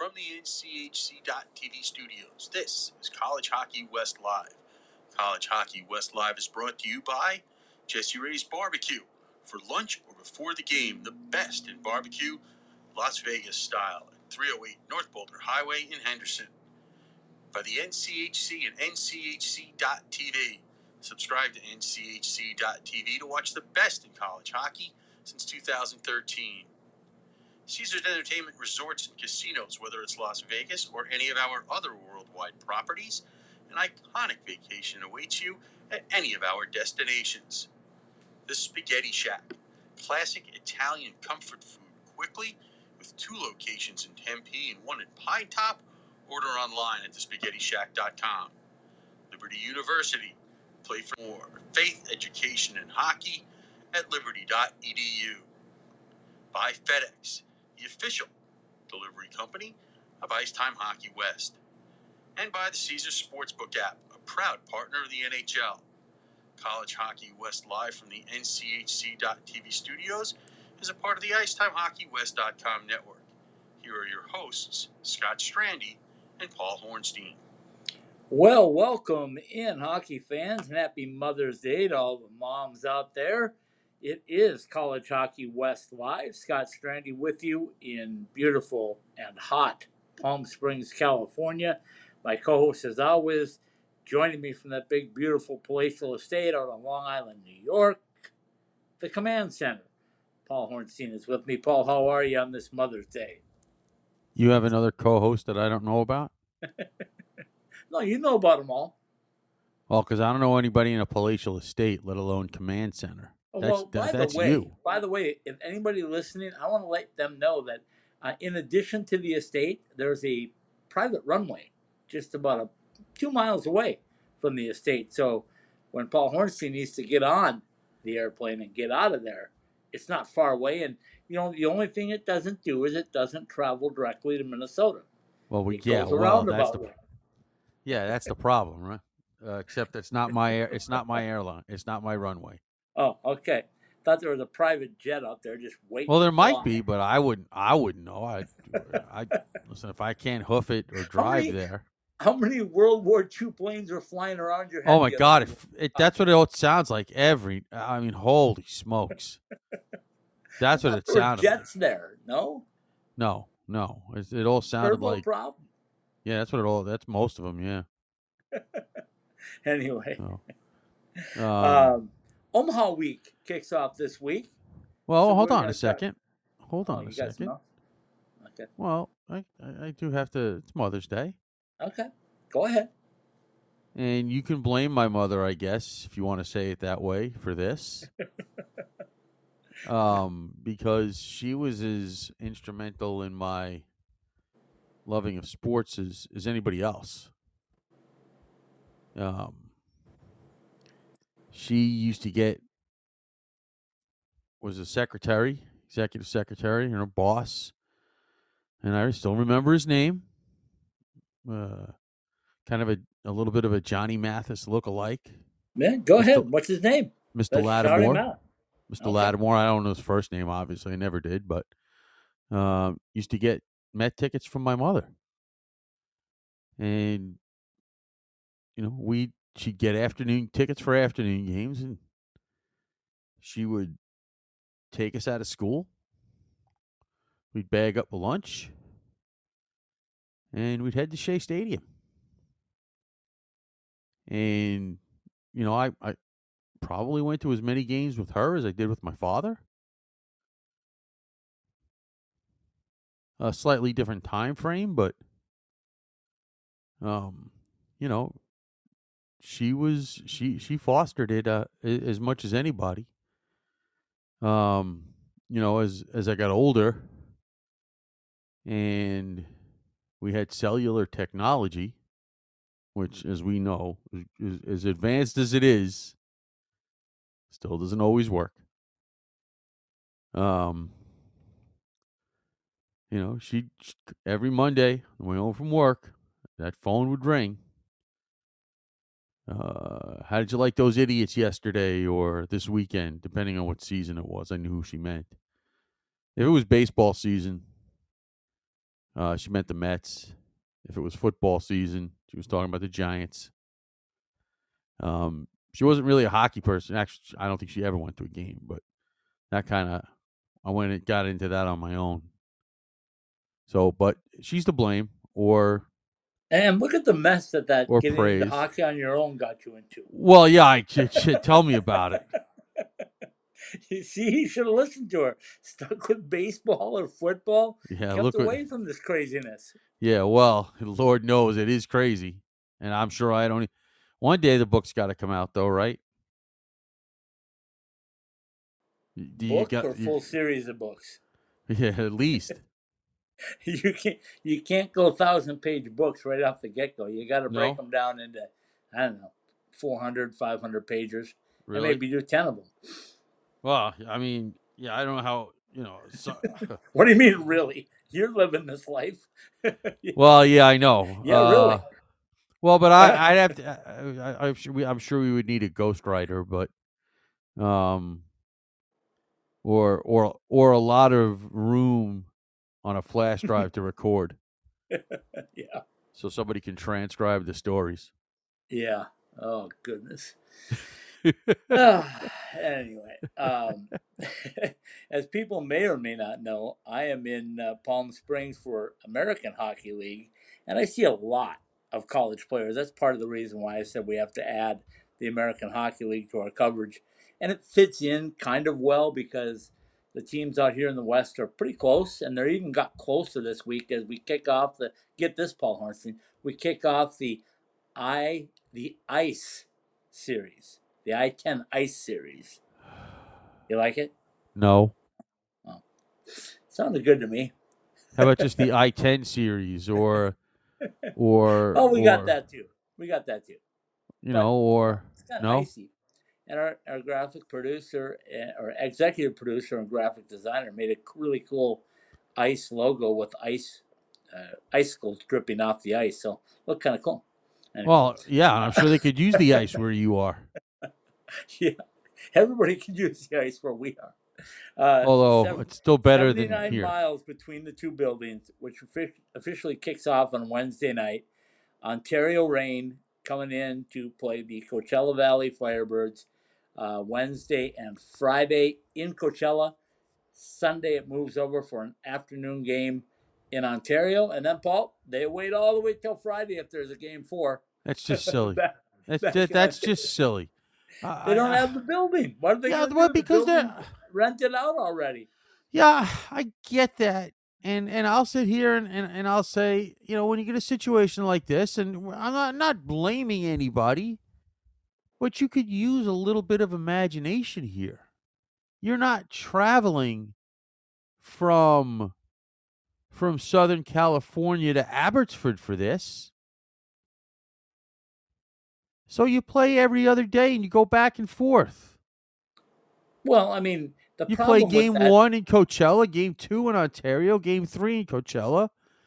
from the NCHC.TV studios. This is College Hockey West Live. College Hockey West Live is brought to you by Jesse Ray's Barbecue. For lunch or before the game, the best in barbecue, Las Vegas style, at 308 North Boulder Highway in Henderson. By the NCHC and NCHC.TV. Subscribe to NCHC.TV to watch the best in college hockey since 2013. Caesars Entertainment Resorts and Casinos, whether it's Las Vegas or any of our other worldwide properties, an iconic vacation awaits you at any of our destinations. The Spaghetti Shack, classic Italian comfort food quickly, with 2 locations in Tempe and 1 in Pine Top. Order online at thespaghettishack.com. Liberty University, play for more faith, education, and hockey at liberty.edu. By FedEx, the official delivery company of Icetime Hockey West. And by the Caesars Sportsbook app, a proud partner of the NHL. College Hockey West Live from the NCHC.TV studios is a part of the IcetimeHockeyWest.com network. Here are your hosts, Scott Strandy and Paul Hornstein. Well, welcome in, hockey fans, and happy Mother's Day to all the moms out there. It is College Hockey West Live. Scott Strandy with you in beautiful and hot Palm Springs, California. My co-host, as always, joining me from that big, beautiful palatial estate out on Long Island, New York, the Command Center. Paul Hornstein is with me. Paul, how are you on this Mother's Day? You have another co-host that I don't know about? No, you know about them all. Well, because I don't know anybody in a palatial estate, let alone Command Center. That's you. By the way, if anybody listening, I want to let them know that in addition to the estate, there's a private runway just about 2 miles away from the estate. So when Paul Hornstein needs to get on the airplane and get out of there, it's not far away. And, you know, the only thing it doesn't do is it doesn't travel directly to Minnesota. Well, that's the problem, right? Except it's not my airline. It's not my runway. Oh, okay. Thought there was a private jet out there just waiting. Well, there might be, but I wouldn't know. I listen, if I can't hoof it or drive there. How many World War II planes are flying around your head? Oh my God! That's what it sounds like. Holy smokes! That's what it sounded like. Jets there? No. No. It all sounded like. Problem. Yeah, that's what it all. That's most of them. Yeah. Anyway. Oh. Omaha Week kicks off this week. Well, so hold on a second. Hold on a second. Okay. Well, I do have to. It's Mother's Day. Okay. Go ahead. And you can blame my mother, I guess, if you want to say it that way, for this. Because she was as instrumental in my loving of sports as anybody else. She used to was a executive secretary, and her boss, and I still remember his name. Kind of a little bit of a Johnny Mathis look-alike. Man, go ahead. What's his name? Mr. Lattimore. Mr. Lattimore. I don't know his first name, obviously. I never did, but used to get Met tickets from my mother. And, you know, she'd get afternoon tickets for afternoon games, and she would take us out of school. We'd bag up a lunch, and we'd head to Shea Stadium. And, you know, I probably went to as many games with her as I did with my father. A slightly different time frame, but, you know, she fostered it as much as anybody. You know, as I got older and we had cellular technology, which, as we know, is as advanced as it is, still doesn't always work. You know, she every Monday on the way home from work, that phone would ring. How did you like those idiots yesterday or this weekend, depending on what season it was? I knew who she meant. If it was baseball season, She meant the Mets. If it was football season, she was talking about the Giants. She wasn't really a hockey person. Actually, I don't think she ever went to a game, but that kind of, I went and got into that on my own. So, but she's to blame, or look at the mess that or getting praise. into hockey on your own got you into. Well, yeah, tell me about it. You see, you should have listened to her. Stuck with baseball or football. Yeah, kept away from this craziness. Yeah, well, Lord knows it is crazy, and I'm sure I don't. One day the book's got to come out, though, right? Or full series of books? Yeah, at least. You can't go 1,000-page books right off the get-go. You got to break them down into, I don't know, 400, 500 pages. Really? And maybe do 10 of them. Well, I mean, yeah, I don't know how, So... What do you mean, really? You're living this life. Well, yeah, I know. Yeah, really. Well, but I'd have to. I'm sure we would need a ghostwriter, but or a lot of room on a flash drive to record. Yeah. So somebody can transcribe the stories. Yeah. Oh, goodness. Anyway, as people may or may not know, I am in Palm Springs for American Hockey League, and I see a lot of college players. That's part of the reason why I said we have to add the American Hockey League to our coverage. And it fits in kind of well because the teams out here in the West are pretty close, and they're even got closer this week as we kick off get this, Paul Hornstein, we kick off the ICE series. The I-10 ICE series. You like it? No. Oh. Sounded good to me. How about just the I-10 series or Oh, we got that too. You know, or it's kind of no? icy. And our graphic producer or executive producer and graphic designer made a really cool ICE logo with icicles dripping off the ice. So looked kind of cool. Anyway. Well, yeah, I'm sure they could use the ice where you are. Yeah, everybody can use the ice where we are. Although it's still better than here. 79 miles between the two buildings, which officially kicks off on Wednesday night. Ontario Reign coming in to play the Coachella Valley Firebirds Wednesday and Friday in Coachella. Sunday it moves over for an afternoon game in Ontario. And then, Paul, they wait all the way till Friday if there's a game 4. That's just silly. That's just silly. They don't have the building. What are they going to do? Because they're rented out already. Yeah, I get that. And I'll sit here and I'll say, when you get a situation like this, and I'm not blaming anybody, but you could use a little bit of imagination here. You're not traveling from Southern California to Abbotsford for this. So you play every other day and you go back and forth. Well, I mean, you play game 1 in Coachella, game 2 in Ontario, game 3 in Coachella.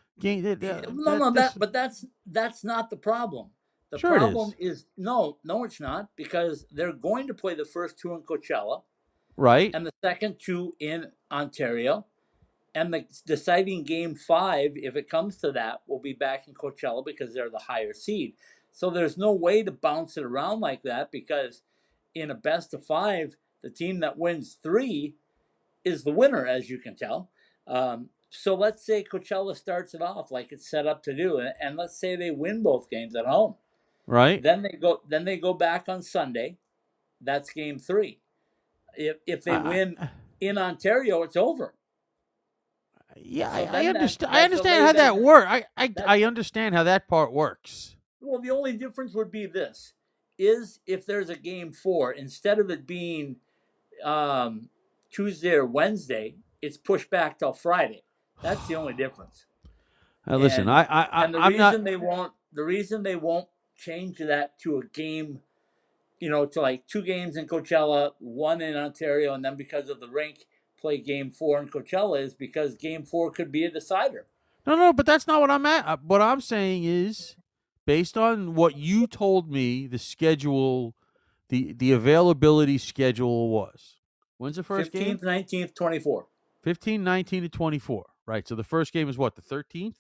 But that's not the problem. The problem is no, it's not, because they're going to play the first 2 in Coachella, right, and the second 2 in Ontario, and the deciding game 5, if it comes to that, will be back in Coachella because they're the higher seed. So there's no way to bounce it around like that, because in a best of 5, the team that wins 3 is the winner, as you can tell. So let's say Coachella starts it off like it's set up to do, and let's say they win both games at home. Right. Then they go back on Sunday. That's game 3. If they win in Ontario, it's over. Yeah, so I understand. I understand how that works. I understand how that part works. Well, the only difference would be this: is if there's a game 4, instead of it being Tuesday or Wednesday, it's pushed back till Friday. That's the only difference. Listen, the reason they won't change that to a game, to like 2 games in Coachella, 1 in Ontario, and then because of the rink play game 4 in Coachella is because game 4 could be a decider. No, but that's not what I'm at. What I'm saying is, based on what you told me, the schedule, the availability schedule was. When's the first 15th, game? 19th, 24. 15, 19, and 24. Right. So the first game is what, the 13th?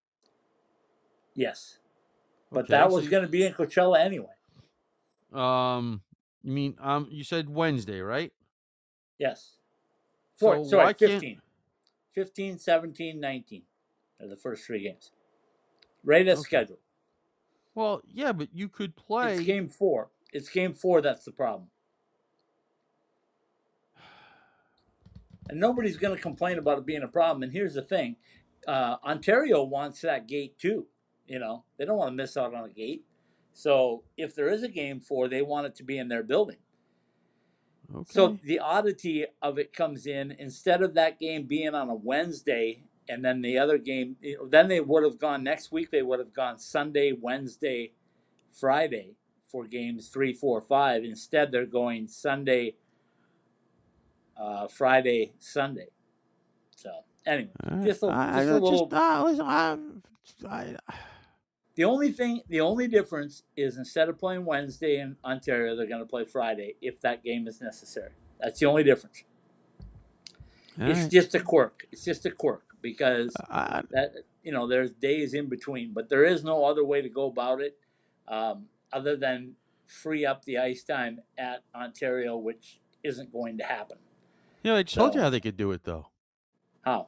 Yes. But Okay, that so was going to be in Coachella anyway. you mean you said Wednesday, right? Yes. So Sorry, why can't 15. 15, 17, 19 are the first 3 games. Right as Okay. scheduled. Well, yeah, but you could It's play. game 4. It's game 4 that's the problem. And nobody's going to complain about it being a problem. And here's the thing. Ontario wants that gate too. You know, they don't want to miss out on a gate. So if there is a game 4, they want it to be in their building. Okay. So the oddity of it comes in, instead of that game being on a Wednesday and then the other game, then they would have gone next week, they would have gone Sunday, Wednesday, Friday for games 3, 4, 5. Instead, they're going Sunday, Friday, Sunday. So anyway, just a little. The only difference is instead of playing Wednesday in Ontario, they're going to play Friday if that game is necessary. That's the only difference. It's just a quirk. It's just a quirk because that there's days in between, but there is no other way to go about it other than free up the ice time at Ontario, which isn't going to happen. I told you how they could do it, though. How?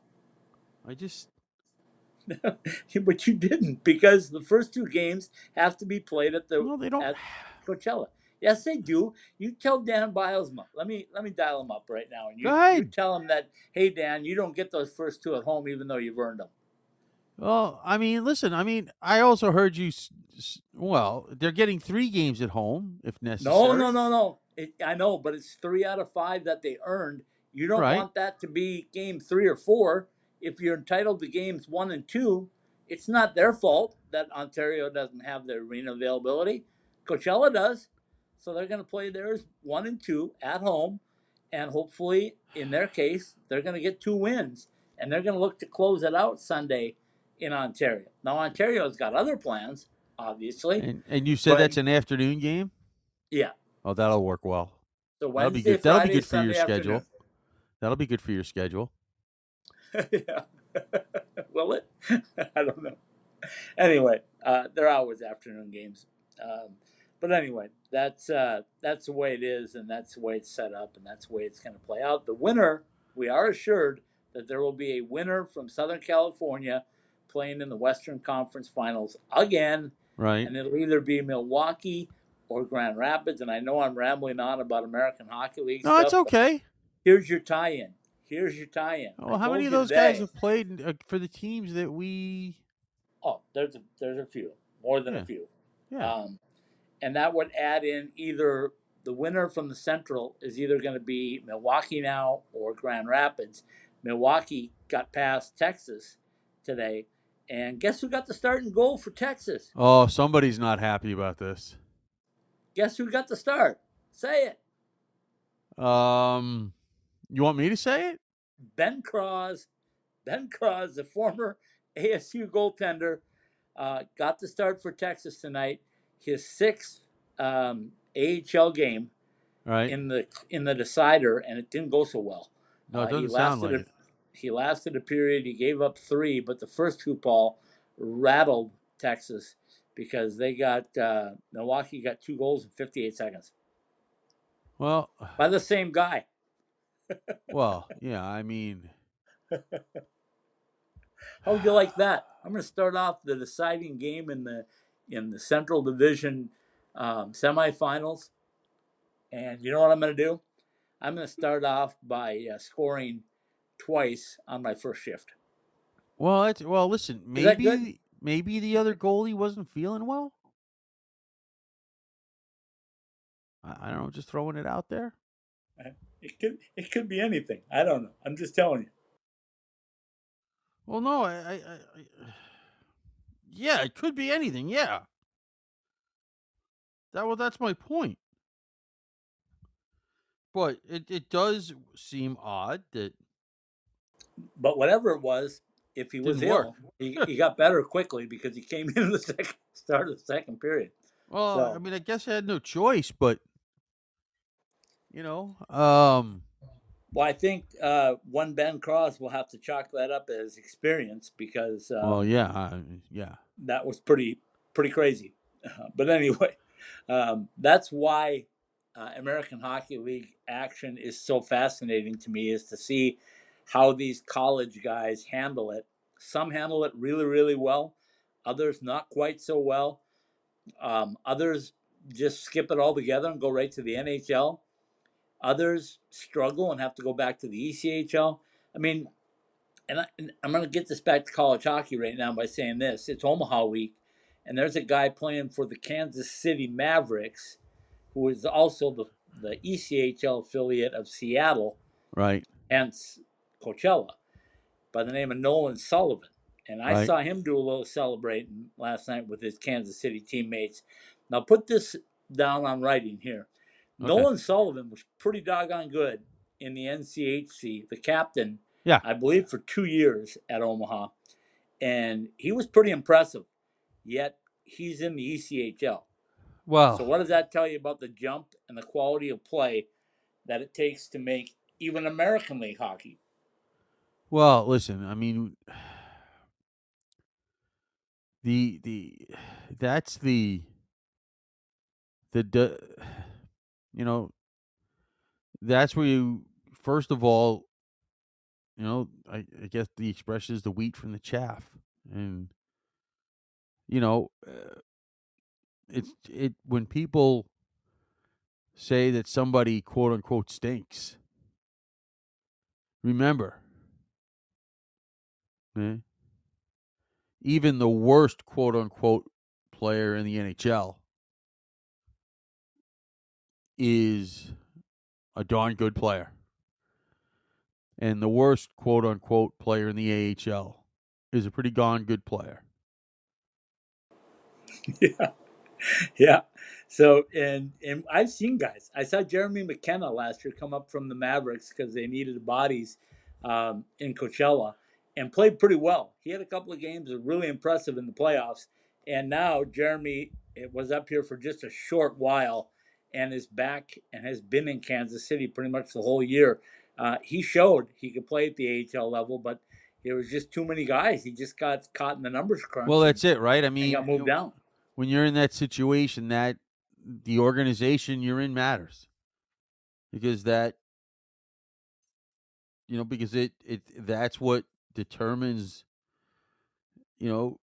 But you didn't, because the first 2 games have to be played at the they don't. at Coachella. Yes, they do. You tell Dan Bilesma. Let me dial him up right now, and you tell him that, hey Dan, you don't get those first 2 at home, even though you've earned them. Well, I mean, listen. I mean, I also heard you. Well, they're getting 3 games at home if necessary. No. I know, but it's 3 out of 5 that they earned. You don't want that to be game 3 or 4. If you're entitled to games 1 and 2, it's not their fault that Ontario doesn't have their arena availability. Coachella does. So they're going to play theirs 1 and 2 at home. And hopefully, in their case, they're going to get 2 wins. And they're going to look to close it out Sunday in Ontario. Now, Ontario's got other plans, obviously. And you said that's an afternoon game? Yeah. Oh, that'll work well. So Wednesday, Friday, that'll be good for Sunday your schedule. Afternoon. That'll be good for your schedule. Yeah. Will it? I don't know. Anyway, they're always afternoon games. But anyway, that's the way it is, and that's the way it's set up, and that's the way it's going to play out. The winner, we are assured that there will be a winner from Southern California playing in the Western Conference Finals again. Right. And it'll either be Milwaukee or Grand Rapids. And I know I'm rambling on about American Hockey League stuff. No, it's okay. Here's your tie-in. Well, how many of those guys have played for the teams that we? Oh, there's a few, more than a few. Yeah. And that would add in either the winner from the Central is either going to be Milwaukee now or Grand Rapids. Milwaukee got past Texas today, and guess who got the starting goal for Texas? Oh, somebody's not happy about this. Guess who got the start? Say it. You want me to say it? Ben Cross, the former ASU goaltender, got the start for Texas tonight. His 6th AHL game, right, in the decider, and it didn't go so well. No, it doesn't sound like it. He lasted a period. He gave up 3, but the first 2, Paul, rattled Texas because they got Milwaukee got 2 goals in 58 seconds. Well, by the same guy. Well, yeah, I mean, how would you like that? I'm going to start off the deciding game in the Central Division semifinals, and you know what I'm going to do? I'm going to start off by scoring twice on my first shift. Well, listen, maybe the other goalie wasn't feeling well. I don't know, just throwing it out there. It could be anything. I don't know. I'm just telling you. Well, no, yeah, it could be anything. Yeah. That's my point. But it does seem odd that. But whatever it was, if he was ill, he got better quickly because he came in the start of the second period. Well, so, I mean, I guess I had no choice, but Well, I think one Ben Cross will have to chalk that up as experience because Well, yeah, yeah. that was pretty crazy. But anyway, that's why American Hockey League action is so fascinating to me, is to see how these college guys handle it. Some handle it really, really well, others not quite so well. Others just skip it altogether and go right to the NHL. Others struggle and have to go back to the ECHL. I mean, and I'm going to get this back to college hockey right now by saying this. It's Omaha week, and there's a guy playing for the Kansas City Mavericks, who is also the ECHL affiliate of Seattle, Right, hence Coachella, by the name of Nolan Sullivan. And I right. saw him do a little celebrating last night with his Kansas City teammates. Now, put this down on writing here. Okay. Nolan Sullivan was pretty doggone good in the NCHC, the captain, Yeah. I believe, for 2 years at Omaha. And he was pretty impressive, yet he's in the ECHL. So, Well, what does that tell you about the jump and the quality of play that it takes to make even American League hockey? listen. I mean, the that's the you know that's where you first of all, I guess the expression is the wheat from the chaff, and you know it when people say that somebody quote unquote stinks. Remember, eh, even the worst quote unquote player in the NHL is a darn good player. And the worst quote unquote player in the AHL is a pretty darn good player. Yeah. Yeah. So and I've seen guys. I saw Jeremy McKenna last year come up from the Mavericks because they needed bodies in Coachella and played pretty well. He had a couple of games that were really impressive in the playoffs. And now Jeremy was up here for just a short while and is back and has been in Kansas City pretty much the whole year. He showed he could play at the AHL level, but there was just too many guys. He just got caught in the numbers Well, crunch that's it, right? I and mean, got moved down. when you're in that situation, that the organization you're in matters because because it that's what determines, you know,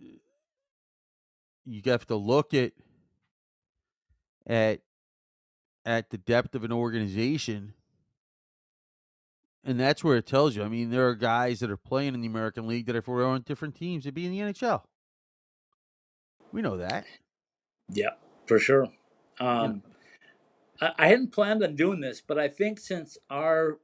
you have to look at at the depth of an organization, and that's where it tells you. I mean, there are guys that are playing in the American League that if we were on different teams, they'd be in the NHL. We know that. Yeah, for sure. You know, Um, I hadn't planned on doing this, but I think since our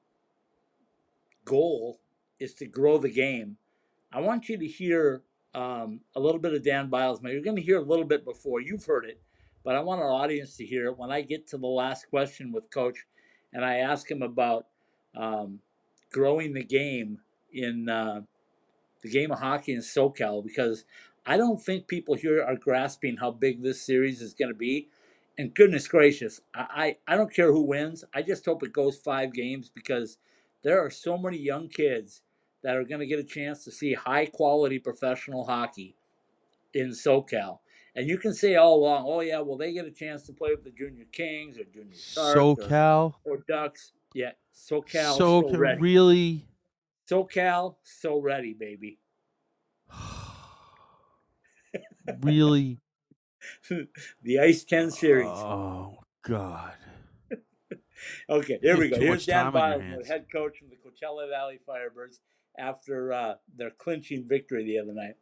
goal is to grow the game, I want you to hear a little bit of Dan Bilesma. You're going to hear a little bit before. You've heard it, but I want our audience to hear it when I get to the last question with Coach and I ask him about um, growing the game in the game of hockey in SoCal, because I don't think people here are grasping how big this series is going to be. And goodness gracious, I don't care who wins. I just hope it goes 5 games because there are so many young kids that are going to get a chance to see high quality professional hockey in SoCal. And you can say all along, oh, yeah, well, they get a chance to play with the Junior Kings or Junior Sharks SoCal, or Ducks. Yeah, SoCal, so SoCal ready. really. SoCal, so ready, baby. Really? The Ice 10 series. Oh God! Okay, You here we have go. too Here's much Dan time on your Biles, the hands. head coach from the Coachella Valley Firebirds, after their clinching victory the other night.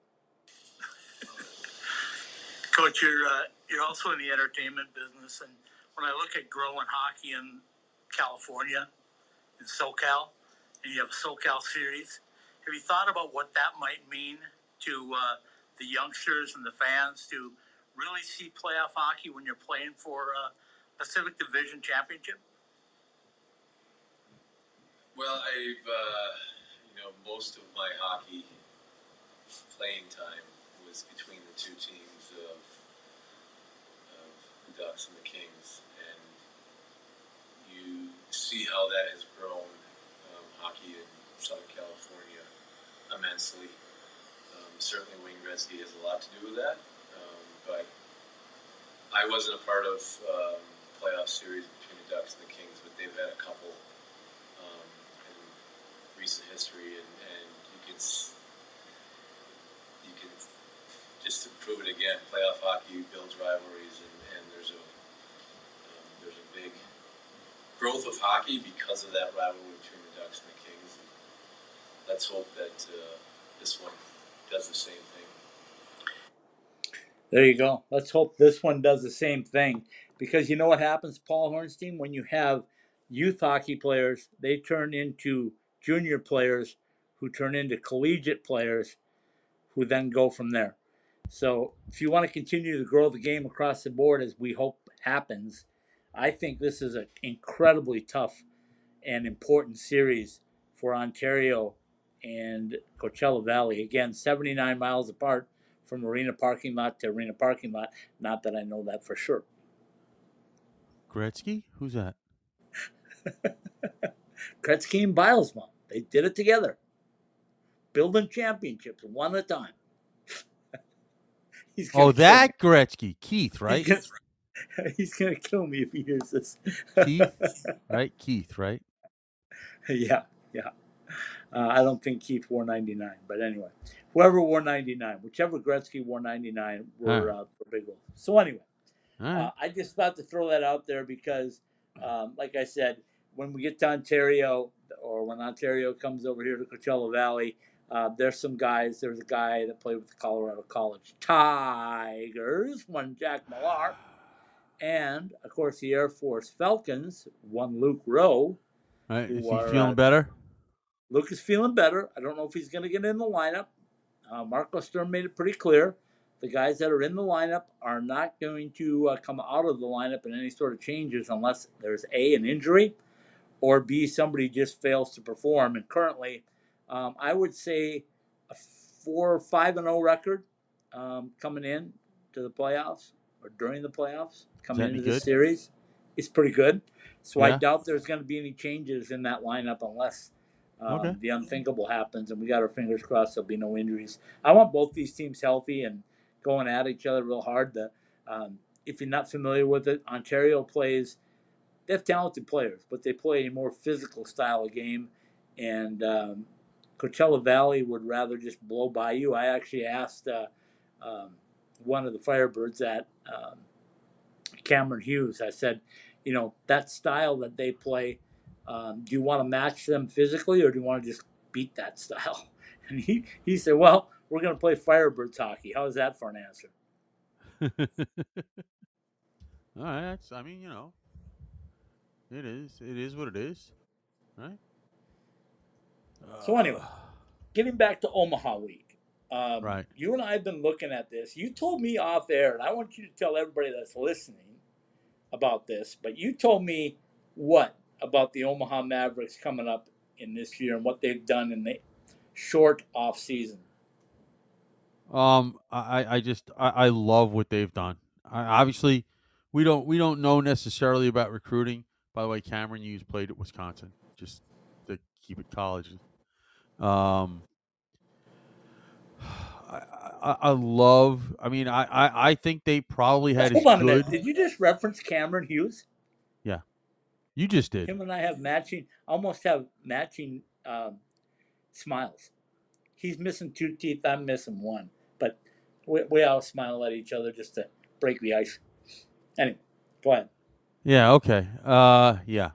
Coach, you're also in the entertainment business, and when I look at growing hockey in California, in SoCal, and you have a SoCal series, have you thought about what that might mean to the youngsters and the fans to really see playoff hockey when you're playing for a Pacific Division championship? Well, most of my hockey playing time was between the two teams of the Ducks and the Kings, and you see how that has grown hockey in Southern California immensely. Certainly Wayne Gretzky has a lot to do with that, but I wasn't a part of the playoff series between the Ducks and the Kings, but they've had a couple in recent history, and you can just to prove it again. Playoff hockey builds rivalries, and there's a big growth of hockey because of that rivalry between the Ducks and the Kings. And let's hope that this one does the same thing. There you go. Let's hope this one does the same thing, because you know what happens, Paul Hornstein, when you have youth hockey players, they turn into junior players who turn into collegiate players who then go from there. So if you want to continue to grow the game across the board, as we hope happens, I think this is an incredibly tough and important series for Ontario and Coachella Valley. Again, 79 miles apart from arena parking lot to arena parking lot. Not that I know that for sure. Gretzky? Who's that? Gretzky and Bilesma. They did it together. Building championships one at a time. That Gretzky. Keith, right? He's going to kill me if he hears this. Keith? Right? Keith, right? Yeah. I don't think Keith wore 99, but anyway, whoever wore 99, whichever Gretzky wore 99, were big ones. So anyway, I just thought to throw that out there because, like I said, when we get to Ontario, or when Ontario comes over here to Coachella Valley, there's some guys. There's a guy that played with the Colorado College Tigers, one Jack Millar, and of course the Air Force Falcons, one Luke Rowe. Right. Is he feeling better? Luke is feeling better. I don't know if he's going to get in the lineup. Marco Sturm made it pretty clear. The guys that are in the lineup are not going to come out of the lineup in any sort of changes unless there's A, an injury, or B, somebody just fails to perform. And currently, I would say a 4-5-0 record coming in to the playoffs, or during the playoffs, coming into this series is pretty good. So I doubt there's going to be any changes in that lineup unless the unthinkable happens, and we got our fingers crossed there'll be no injuries. I want both these teams healthy and going at each other real hard. If you're not familiar with it, Ontario plays, they have talented players, but they play a more physical style of game, and Coachella Valley would rather just blow by you. I actually asked one of the Firebirds at Cameron Hughes, I said, that style that they play, do you want to match them physically, or do you want to just beat that style? And he said, well, we're going to play Firebirds hockey. How's that for an answer? All right. It is what it is. Right? So anyway, getting back to Omaha week. Right. You and I have been looking at this. You told me off air, and I want you to tell everybody that's listening about this, but you told me what about the Omaha Mavericks coming up in this year and what they've done in the short off season? I love what they've done. Obviously, we don't know necessarily about recruiting. By the way, Cameron Hughes played at Wisconsin, just to keep it college. I love. I think they probably had. Hold on a minute. Did you just reference Cameron Hughes? Yeah, you just did. Him and I have almost have matching smiles. He's missing 2 teeth. I'm missing 1, but we all smile at each other just to break the ice. Anyway, go ahead. Yeah. Okay. Yeah.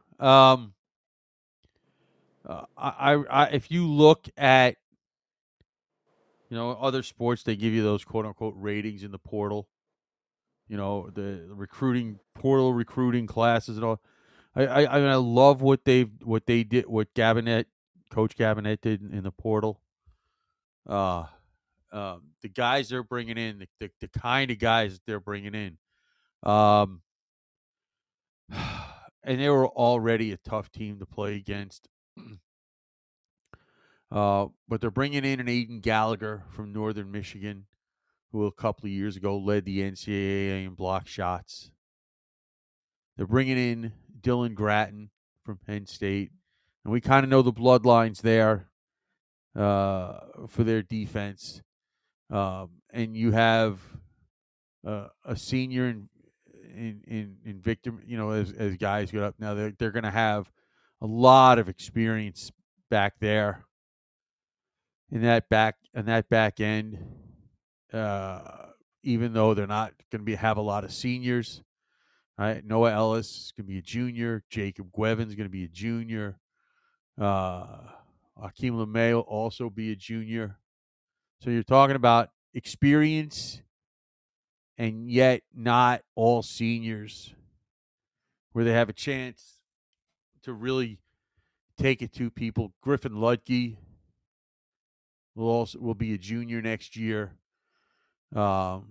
If you look at other sports, they give you those quote unquote ratings in the portal. The recruiting portal, recruiting classes and all. I love what they did, what Coach Gabinet did in the portal. The guys they're bringing in, the kind of guys that they're bringing in, and they were already a tough team to play against. But they're bringing in an Aiden Gallagher from Northern Michigan, who a couple of years ago led the NCAA in block shots. They're bringing in Dylan Gratton from Penn State, and we kind of know the bloodlines there for their defense. And you have a senior in Victor, as guys get up now, they're going to have a lot of experience back there in that back end. Even though they're not going to have a lot of seniors, right? Noah Ellis is going to be a junior. Jacob Guevin's going to be a junior. Akeem LeMay will also be a junior. So you're talking about experience, and yet not all seniors, where they have a chance to really take it to people. Griffin Ludke will be a junior next year. On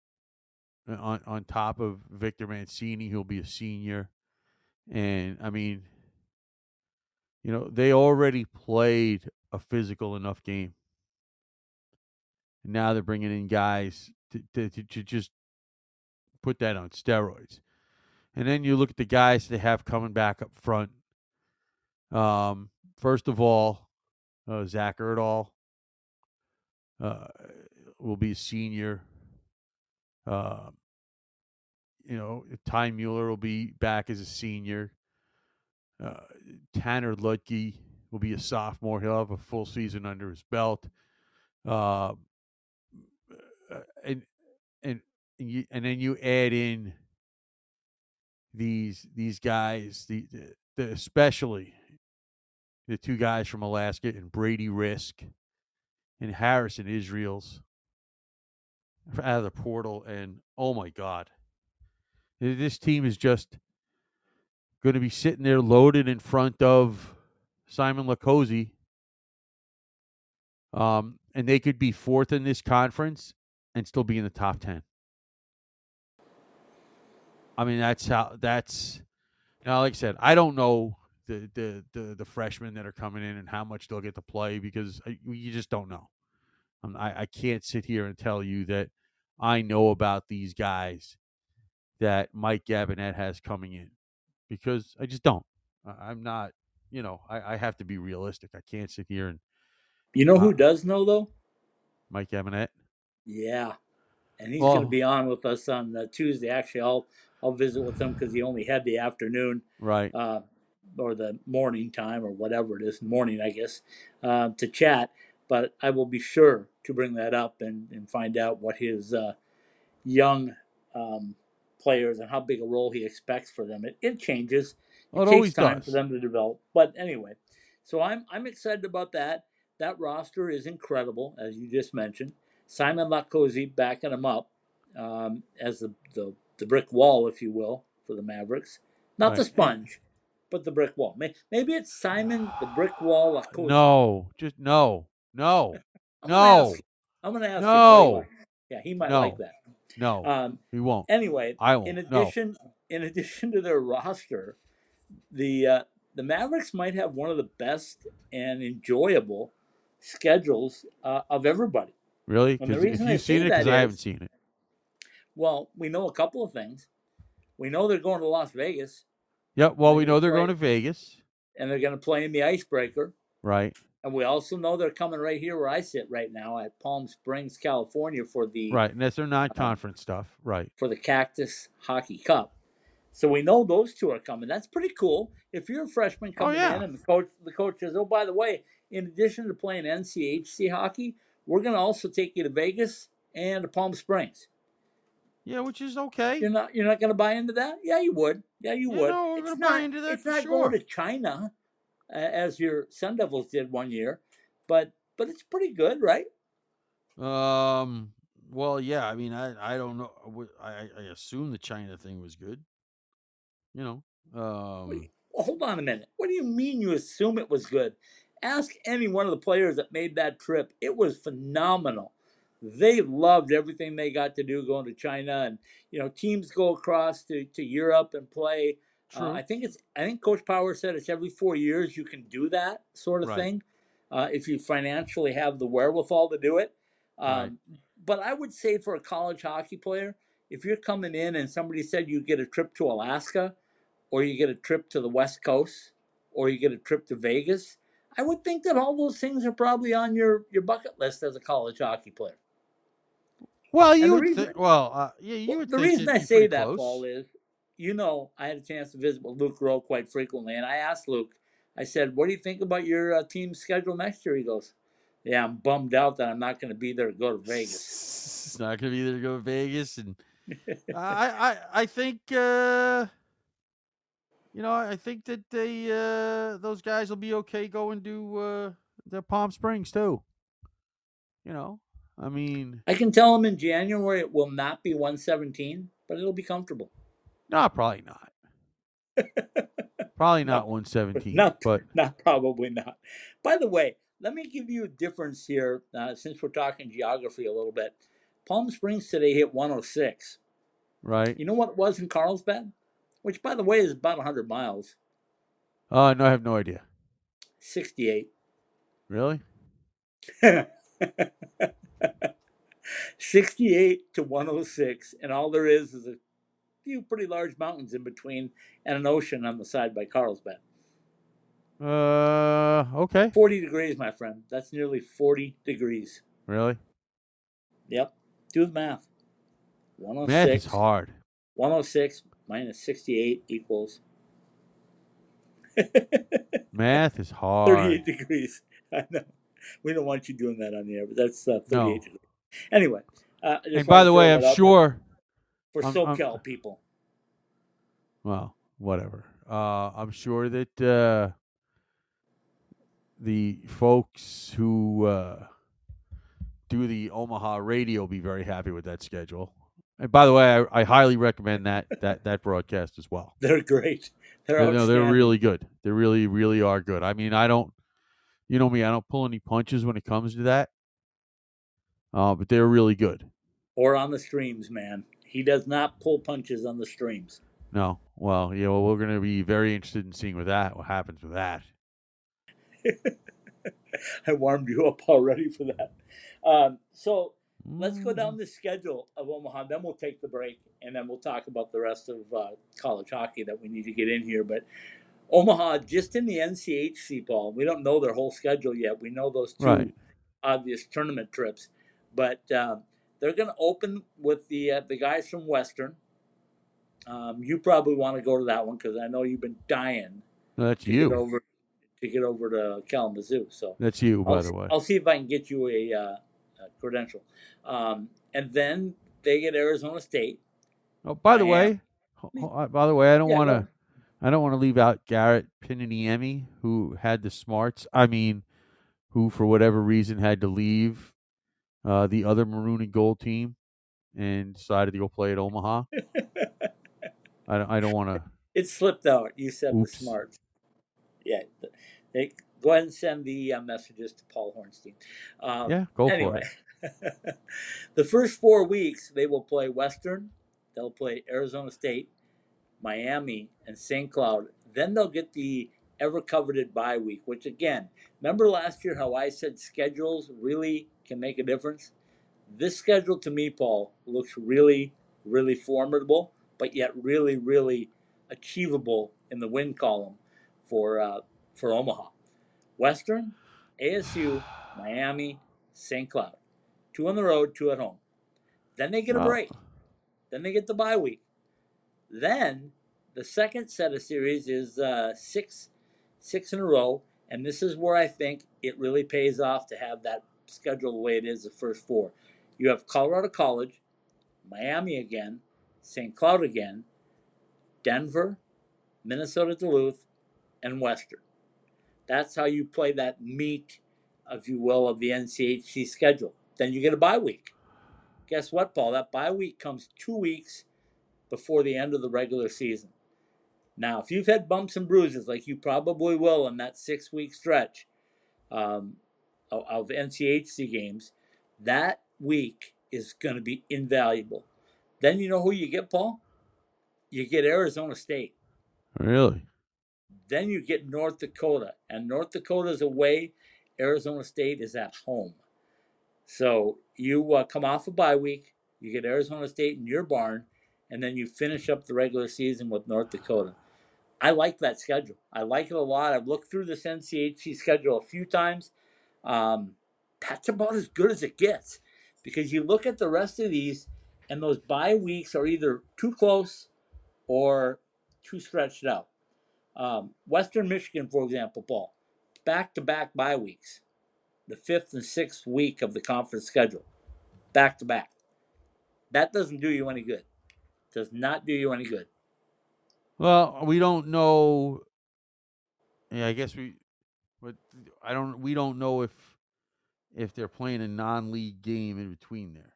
top of Victor Mancini, he'll be a senior. And I mean, they already played a physical enough game. And now they're bringing in guys to just put that on steroids. And then you look at the guys they have coming back up front. First of all, Zach Erdahl will be a senior. Ty Mueller will be back as a senior. Tanner Ludke will be a sophomore. He'll have a full season under his belt. And then you add in these guys, the especially the two guys from Alaska, and Brady Risk and Harrison Israels out of the portal. And oh my God, this team is just going to be sitting there loaded in front of Simon Latkoczy. And they could be fourth in this conference and still be in the top 10. I mean, like I said, I don't know the freshmen that are coming in and how much they'll get to play, because you just don't know. I can't sit here and tell you that I know about these guys that Mike Gabinet has coming in, because I just don't. I'm not, I have to be realistic. I can't sit here and. You know who does know, though? Mike Gabinet. Yeah. And he's going to be on with us on Tuesday. Actually, I'll visit with him because he only had the afternoon, right, or the morning time, or whatever it is, morning, I guess, to chat. But I will be sure to bring that up and find out what his young players and how big a role he expects for them. It changes. It takes time for them to develop. But anyway, so I'm excited about that. That roster is incredible, as you just mentioned. Simon Latkoczy backing him up as the brick wall, if you will, for the Mavericks. Not the sponge, but the brick wall. Maybe it's Simon the brick wall Latkoczy. No, just no. I'm going to ask him. Yeah, he might like that. No, he won't. Anyway, I won't. In addition to their roster, the Mavericks might have one of the best and enjoyable schedules of everybody. Really? Because if you've seen it, because I haven't seen it. Well, we know a couple of things. We know they're going to Las Vegas. Yeah, well, we know they're going to Vegas. And they're going to play in the Icebreaker. Right. And we also know they're coming right here where I sit right now at Palm Springs, California for the... Right, and that's their non-conference stuff. Right. For the Cactus Hockey Cup. So we know those two are coming. That's pretty cool. If you're a freshman coming in and the coach says, oh, by the way, in addition to playing NCHC hockey, we're going to also take you to Vegas and to Palm Springs. Yeah, which is okay. You're not going to buy into that? Yeah, you would. Yeah, you would. No, we're going to buy into that. It's not going to China as your Sun Devils did one year, but it's pretty good, right? Well, yeah. I mean, I don't know. I assume the China thing was good. Well, hold on a minute. What do you mean you assume it was good? Ask any one of the players that made that trip. It was phenomenal. They loved everything they got to do going to China, and teams go across to Europe and play. I think Coach Power said it's every 4 years you can do that sort of thing, if you financially have the wherewithal to do it. But I would say for a college hockey player, if you're coming in and somebody said you get a trip to Alaska, or you get a trip to the West Coast, or you get a trip to Vegas, I would think that all those things are probably on your bucket list as a college hockey player. Well, And you the would reason, think. Well, yeah, you would the think reason it'd I be say pretty that, close. Paul, is, I had a chance to visit with Luke Rowe quite frequently, and I asked Luke, I said, what do you think about your team's schedule next year? He goes, yeah, I'm bummed out that I'm not going to be there to go to Vegas. It's not going to be there to go to Vegas, and I think I think that those guys will be okay going to the Palm Springs too. I mean, I can tell him in January it will not be 117, but it'll be comfortable. no, probably not. Probably not No, 117, but probably not. By the way, let me give you a difference here, since we're talking geography a little bit. Palm Springs today hit 106. right. You know what it was in Carlsbad? Which, by the way, is about 100 miles. No, I have no idea. 68. Really? 68 to 106, and all there is a few pretty large mountains in between and an ocean on the side by Carlsbad. Okay. 40 degrees, my friend. That's nearly 40 degrees. Really? Yep. Do the math. 106. Math is hard. 106 minus 68 equals Math is hard. 38 degrees. I know. We don't want you doing that on the air, but that's 38 No. degrees. Anyway. And by the way, I'm sure. For SoCal people. Well, whatever. I'm sure that the folks who do the Omaha radio will be very happy with that schedule. And by the way, I highly recommend that broadcast as well. They're great. They're really good. They really, really are good. I mean, you know me, I don't pull any punches when it comes to that. But they're really good. Or on the streams, man. He does not pull punches on the streams. No. Well, we're going to be very interested in seeing what happens with that. I warmed you up already for that. So let's go down the schedule of Omaha. Then we'll take the break, and then we'll talk about the rest of college hockey that we need to get in here. But Omaha, just in the NCHC, Paul, we don't know their whole schedule yet. We know those two obvious tournament trips. But they're going to open with the guys from Western. You probably want to go to that one because I know you've been dying. That's you. Get over to Kalamazoo. So that's you, by the way. I'll see if I can get you a credential. And then they get Arizona State. Oh, by the way, I don't want to leave out Garrett Pininiemi, who had the smarts. I mean, who for whatever reason had to leave the other maroon and gold team and decided to go play at Omaha. I don't want to. It slipped out. You said the smarts. Yeah. Go ahead and send the messages to Paul Hornstein. Go for it. The first 4 weeks, they will play Western. They'll play Arizona State, Miami, and St. Cloud. Then they'll get the ever-coveted bye week, which, again, remember last year how I said schedules really can make a difference? This schedule, to me, Paul, looks really, really formidable, but yet really, really achievable in the win column for Omaha. Western, ASU, Miami, St. Cloud. 2 on the road, 2 at home. Then they get a break. Then they get the bye week. Then the second set of series is 6 in a row, and this is where I think it really pays off to have that schedule the way it is the first 4. You have Colorado College, Miami again, St. Cloud again, Denver, Minnesota Duluth, and Western. That's how you play that meat, if you will, of the NCHC schedule. Then you get a bye week. Guess what, Paul? That bye week comes 2 weeks before the end of the regular season. Now, if you've had bumps and bruises, like you probably will in that 6-week stretch of NCHC games, that week is going to be invaluable. Then you know who you get, Paul? You get Arizona State. Really? Then you get North Dakota. And North Dakota is away. Arizona State is at home. So you come off a bye week. You get Arizona State in your barn. And then you finish up the regular season with North Dakota. I like that schedule. I like it a lot. I've looked through this NCHC schedule a few times. That's about as good as it gets, because you look at the rest of these, and those bye weeks are either too close or too stretched out. Western Michigan, for example, Paul, back-to-back bye weeks, the 5th and 6th week of the conference schedule, back-to-back. That doesn't do you any good. Does not do you any good. Well, we don't know. Yeah, I guess but we don't know if they're playing a non-league game in between there,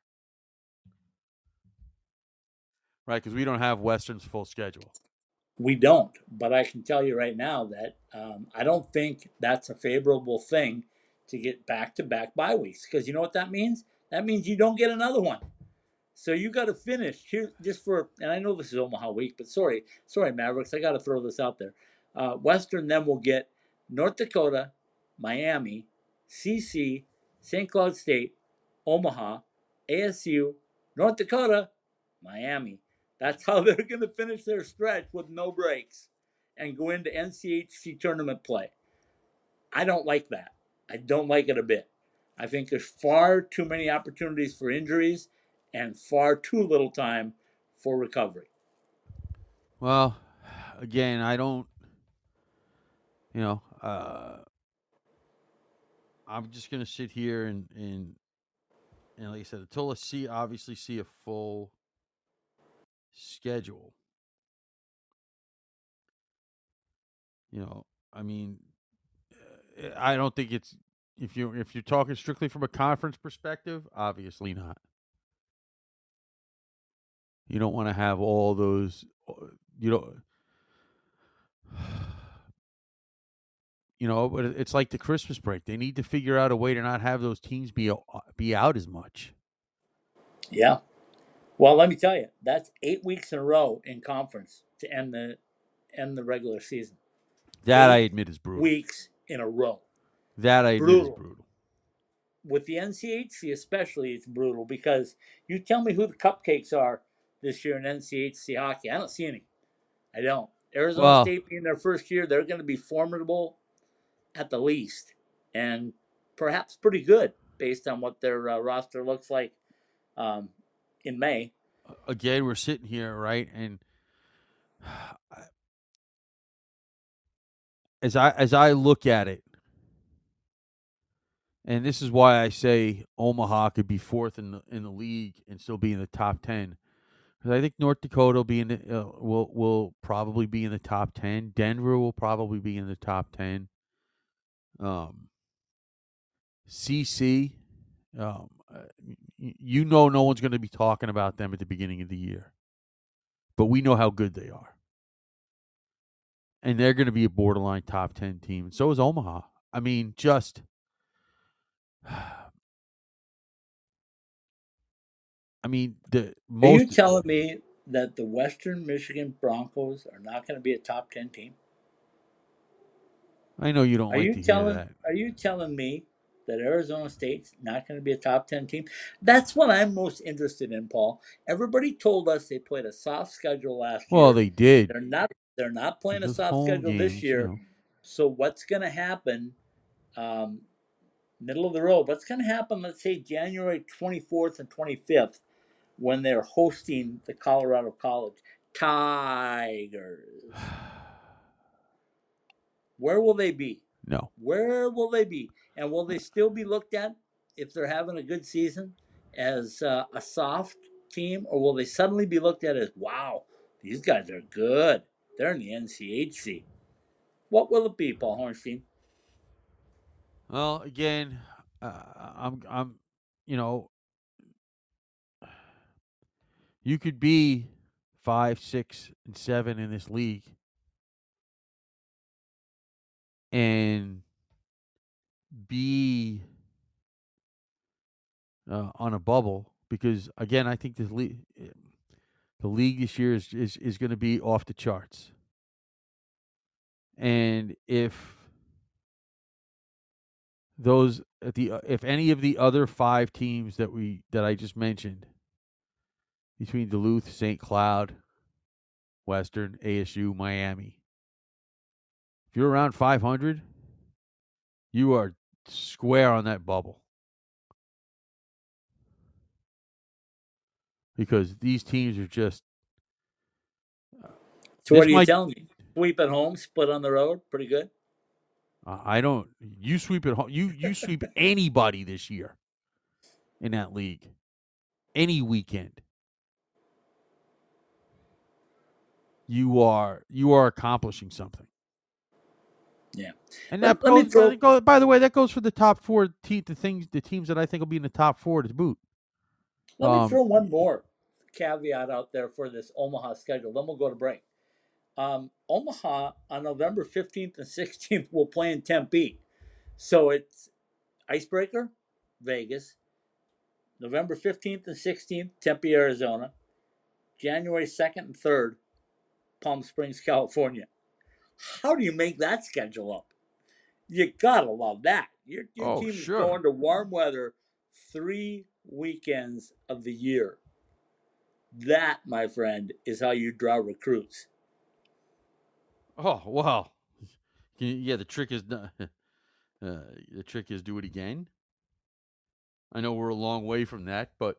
right? Because we don't have Western's full schedule. We don't, but I can tell you right now that I don't think that's a favorable thing to get back-to-back bye weeks, because you know what that means? That means you don't get another one. So you got to finish here just for, and I know this is Omaha week, but sorry, Mavericks, I got to throw this out there. Western then will get North Dakota, Miami, CC, St. Cloud State, Omaha, ASU, North Dakota, Miami. That's how they're going to finish their stretch with no breaks and go into NCHC tournament play. I don't like that. I don't like it a bit. I think there's far too many opportunities for injuries and far too little time for recovery. Well, again, I don't, I'm just going to sit here and like I said, until I obviously see a full schedule. I mean, I don't think it's, if you're talking strictly from a conference perspective, obviously not. You don't want to have all those, but it's like the Christmas break. They need to figure out a way to not have those teams be out as much. Yeah. Well, let me tell you, that's 8 weeks in a row in conference to end the regular season. That I admit is brutal. Weeks in a row. That I admit is brutal. With the NCHC especially, it's brutal, because you tell me who the cupcakes are this year in NCHC hockey. I don't see any. I don't. Arizona State being their first year, they're going to be formidable at the least, and perhaps pretty good based on what their roster looks like in May. Again, we're sitting here, right, and as I look at it, and this is why I say Omaha could be 4th in the league and still be in the top 10. Because I think North Dakota will be in will probably be in the top 10. Denver will probably be in the top 10. CC, no one's going to be talking about them at the beginning of the year, but we know how good they are, and they're going to be a borderline top 10 team. And so is Omaha. I mean, just. Are you telling me that the Western Michigan Broncos are not going to be a top 10 team? I know you don't like to hear that. Are you telling me that Arizona State's not going to be a top 10 team? That's what I'm most interested in, Paul. Everybody told us they played a soft schedule last year. Well, they did. They're not playing a soft schedule this year. So what's going to happen? Middle of the road. What's going to happen, let's say, January 24th and 25th, when they're hosting the Colorado College Tigers? Where will they be? No. Where will they be? And will they still be looked at, if they're having a good season, as a soft team? Or will they suddenly be looked at as, wow, these guys are good. They're in the NCHC. What will it be, Paul Hornstein? Well, again, I'm you could be 5, 6, and 7 in this league and be on a bubble, because again, I think the league this year is going to be off the charts. And if if any of the other 5 teams that I just mentioned, between Duluth, St. Cloud, Western, ASU, Miami, If you're around 500, you are square on that bubble. Because these teams are just. So what are you telling me? Sweep at home, split on the road, pretty good. I don't. You sweep at home. You sweep anybody this year in that league, any weekend. You are accomplishing something. Yeah, and that let me throw. by the way, that goes for the top four the teams that I think will be in the top four to boot. Let me throw one more caveat out there for this Omaha schedule. Then we'll go to break. Omaha on November 15th and 16th will play in Tempe. So it's Icebreaker, Vegas. November 15th and 16th, Tempe, Arizona. January 2nd and 3rd, Palm Springs, California. How do you make that schedule up? You gotta love that. Your team is going to warm weather 3 weekends of the year. That, my friend, is how you draw recruits. Oh wow, yeah. The trick is do it again. I know we're a long way from that, but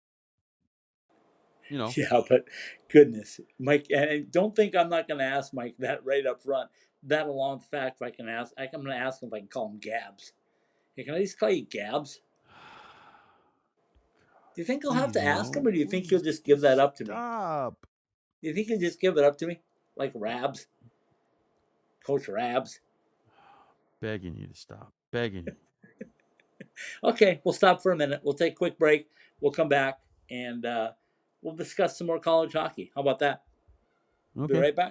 you know. Yeah, but goodness, Mike, and don't think I'm not going to ask Mike that right up front. That along with the fact, if I'm going to ask him if I can call him Gabs. Hey, can I just call you Gabs? Do you think I'll have to ask him, or do you think he'll just give that up to me? Stop. Do you think he'll just give it up to me? Like Rabs? Coach Rabs? Begging you to stop. Begging you. Okay, we'll stop for a minute. We'll take a quick break. We'll come back, and we'll discuss some more college hockey. How about that? Okay. Be right back.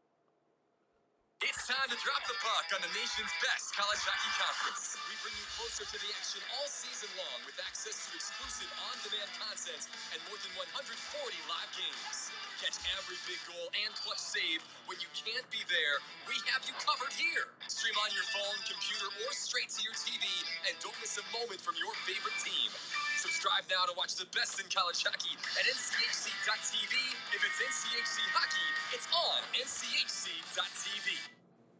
It's time to drop the puck on the nation's best college hockey conference. We bring you closer to the action all season long with access to exclusive on-demand content and more than 140 live games. Catch every big goal and clutch save. When you can't be there, we have you covered here. Stream on your phone, computer, or straight to your TV, and don't miss a moment from your favorite team. Subscribe now to watch the best in college hockey at NCHC.tv. If it's NCHC hockey, it's on NCHC.tv.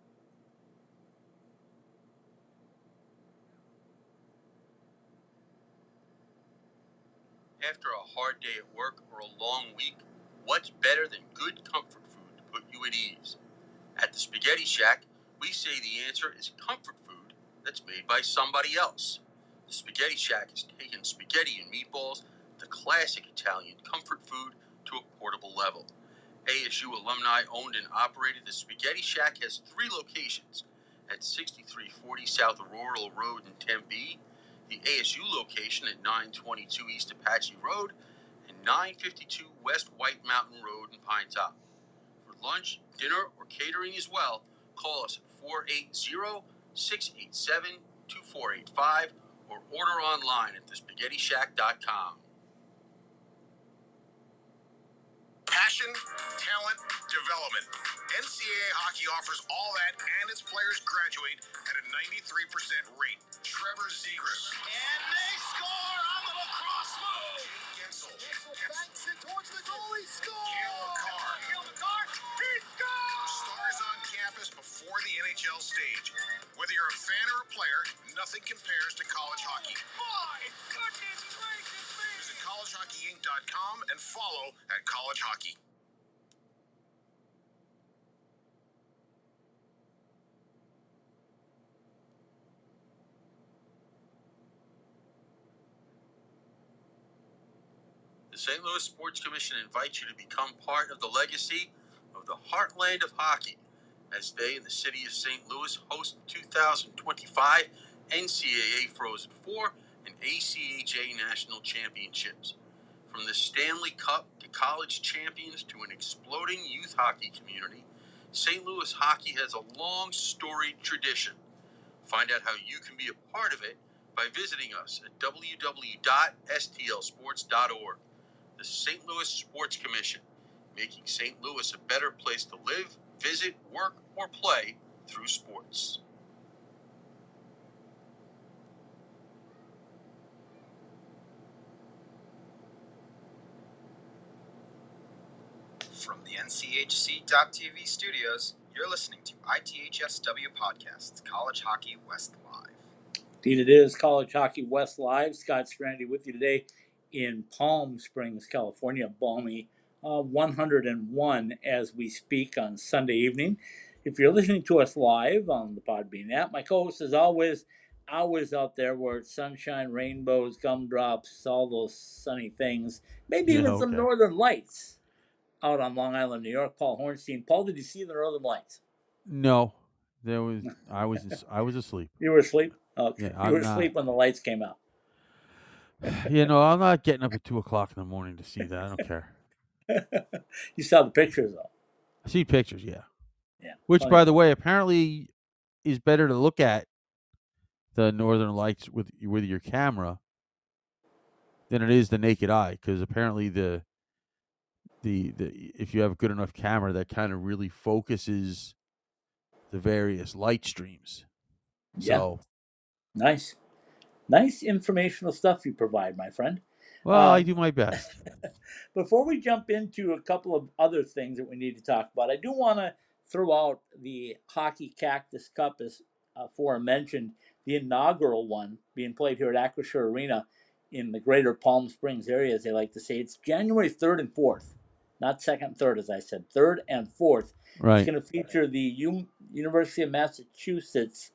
After a hard day at work or a long week, what's better than good comfort food to put you at ease? At the Spaghetti Shack, we say the answer is comfort food that's made by somebody else. The Spaghetti Shack has taken spaghetti and meatballs, the classic Italian comfort food, to a portable level. ASU alumni owned and operated, the Spaghetti Shack has 3 locations at 6340 South Rural Road in Tempe, the ASU location at 922 East Apache Road, and 952 West White Mountain Road in Pine Top. For lunch, dinner, or catering as well, call us at 480-687-2485 or order online at thespaghettishack.com. Passion, talent, development. NCAA hockey offers all that, and its players graduate at a 93% rate. Trevor Zegras. And they score on the lacrosse move. Gensel. Banks it towards the goal. He scores. Cale Makar. He scores. Stars on campus before the NHL stage. Whether you're a fan or a player, nothing compares to college hockey. My goodness gracious me. Visit collegehockeyinc.com and follow at College Hockey. The St. Louis Sports Commission invites you to become part of the legacy of the Heartland of Hockey as they and the city of St. Louis host 2025 NCAA Frozen Four and ACHA National Championships. From the Stanley Cup to college champions to an exploding youth hockey community, St. Louis hockey has a long storied tradition. Find out how you can be a part of it by visiting us at www.stlsports.org. The St. Louis Sports Commission, making St. Louis a better place to live, visit, work, or play through sports. From the NCHC.TV studios, You're listening to ITHSW Podcasts, College Hockey West Live. Indeed it is College Hockey West Live. Scott Strandy with you today in Palm Springs, California. Balmy 101 as we speak on Sunday evening. If you're listening to us live on the Podbean app, my co-host is always out there where it's sunshine, rainbows, gumdrops, all those sunny things. Maybe even some northern lights out on Long Island, New York. Paul Hornstein. Paul, did you see the northern lights? No, I was asleep. You were asleep? Okay. Yeah, you were asleep when the lights came out. I'm not getting up at 2:00 in the morning to see that. I don't care. You saw the pictures, though. I see pictures, yeah. Yeah. Which, by the way, apparently is better to look at the northern lights with your camera than it is the naked eye, because apparently the if you have a good enough camera, that kind of really focuses the various light streams. Yeah. So nice informational stuff you provide, my friend. Well, I do my best. Before we jump into a couple of other things that we need to talk about, I do want to throw out the Hockey Cactus Cup as aforementioned, the inaugural one being played here at Acrisure Arena in the greater Palm Springs area, as they like to say. It's January 3rd and 4th, not 2nd and 3rd, as I said, 3rd and 4th. Right. It's going to feature the University of Massachusetts,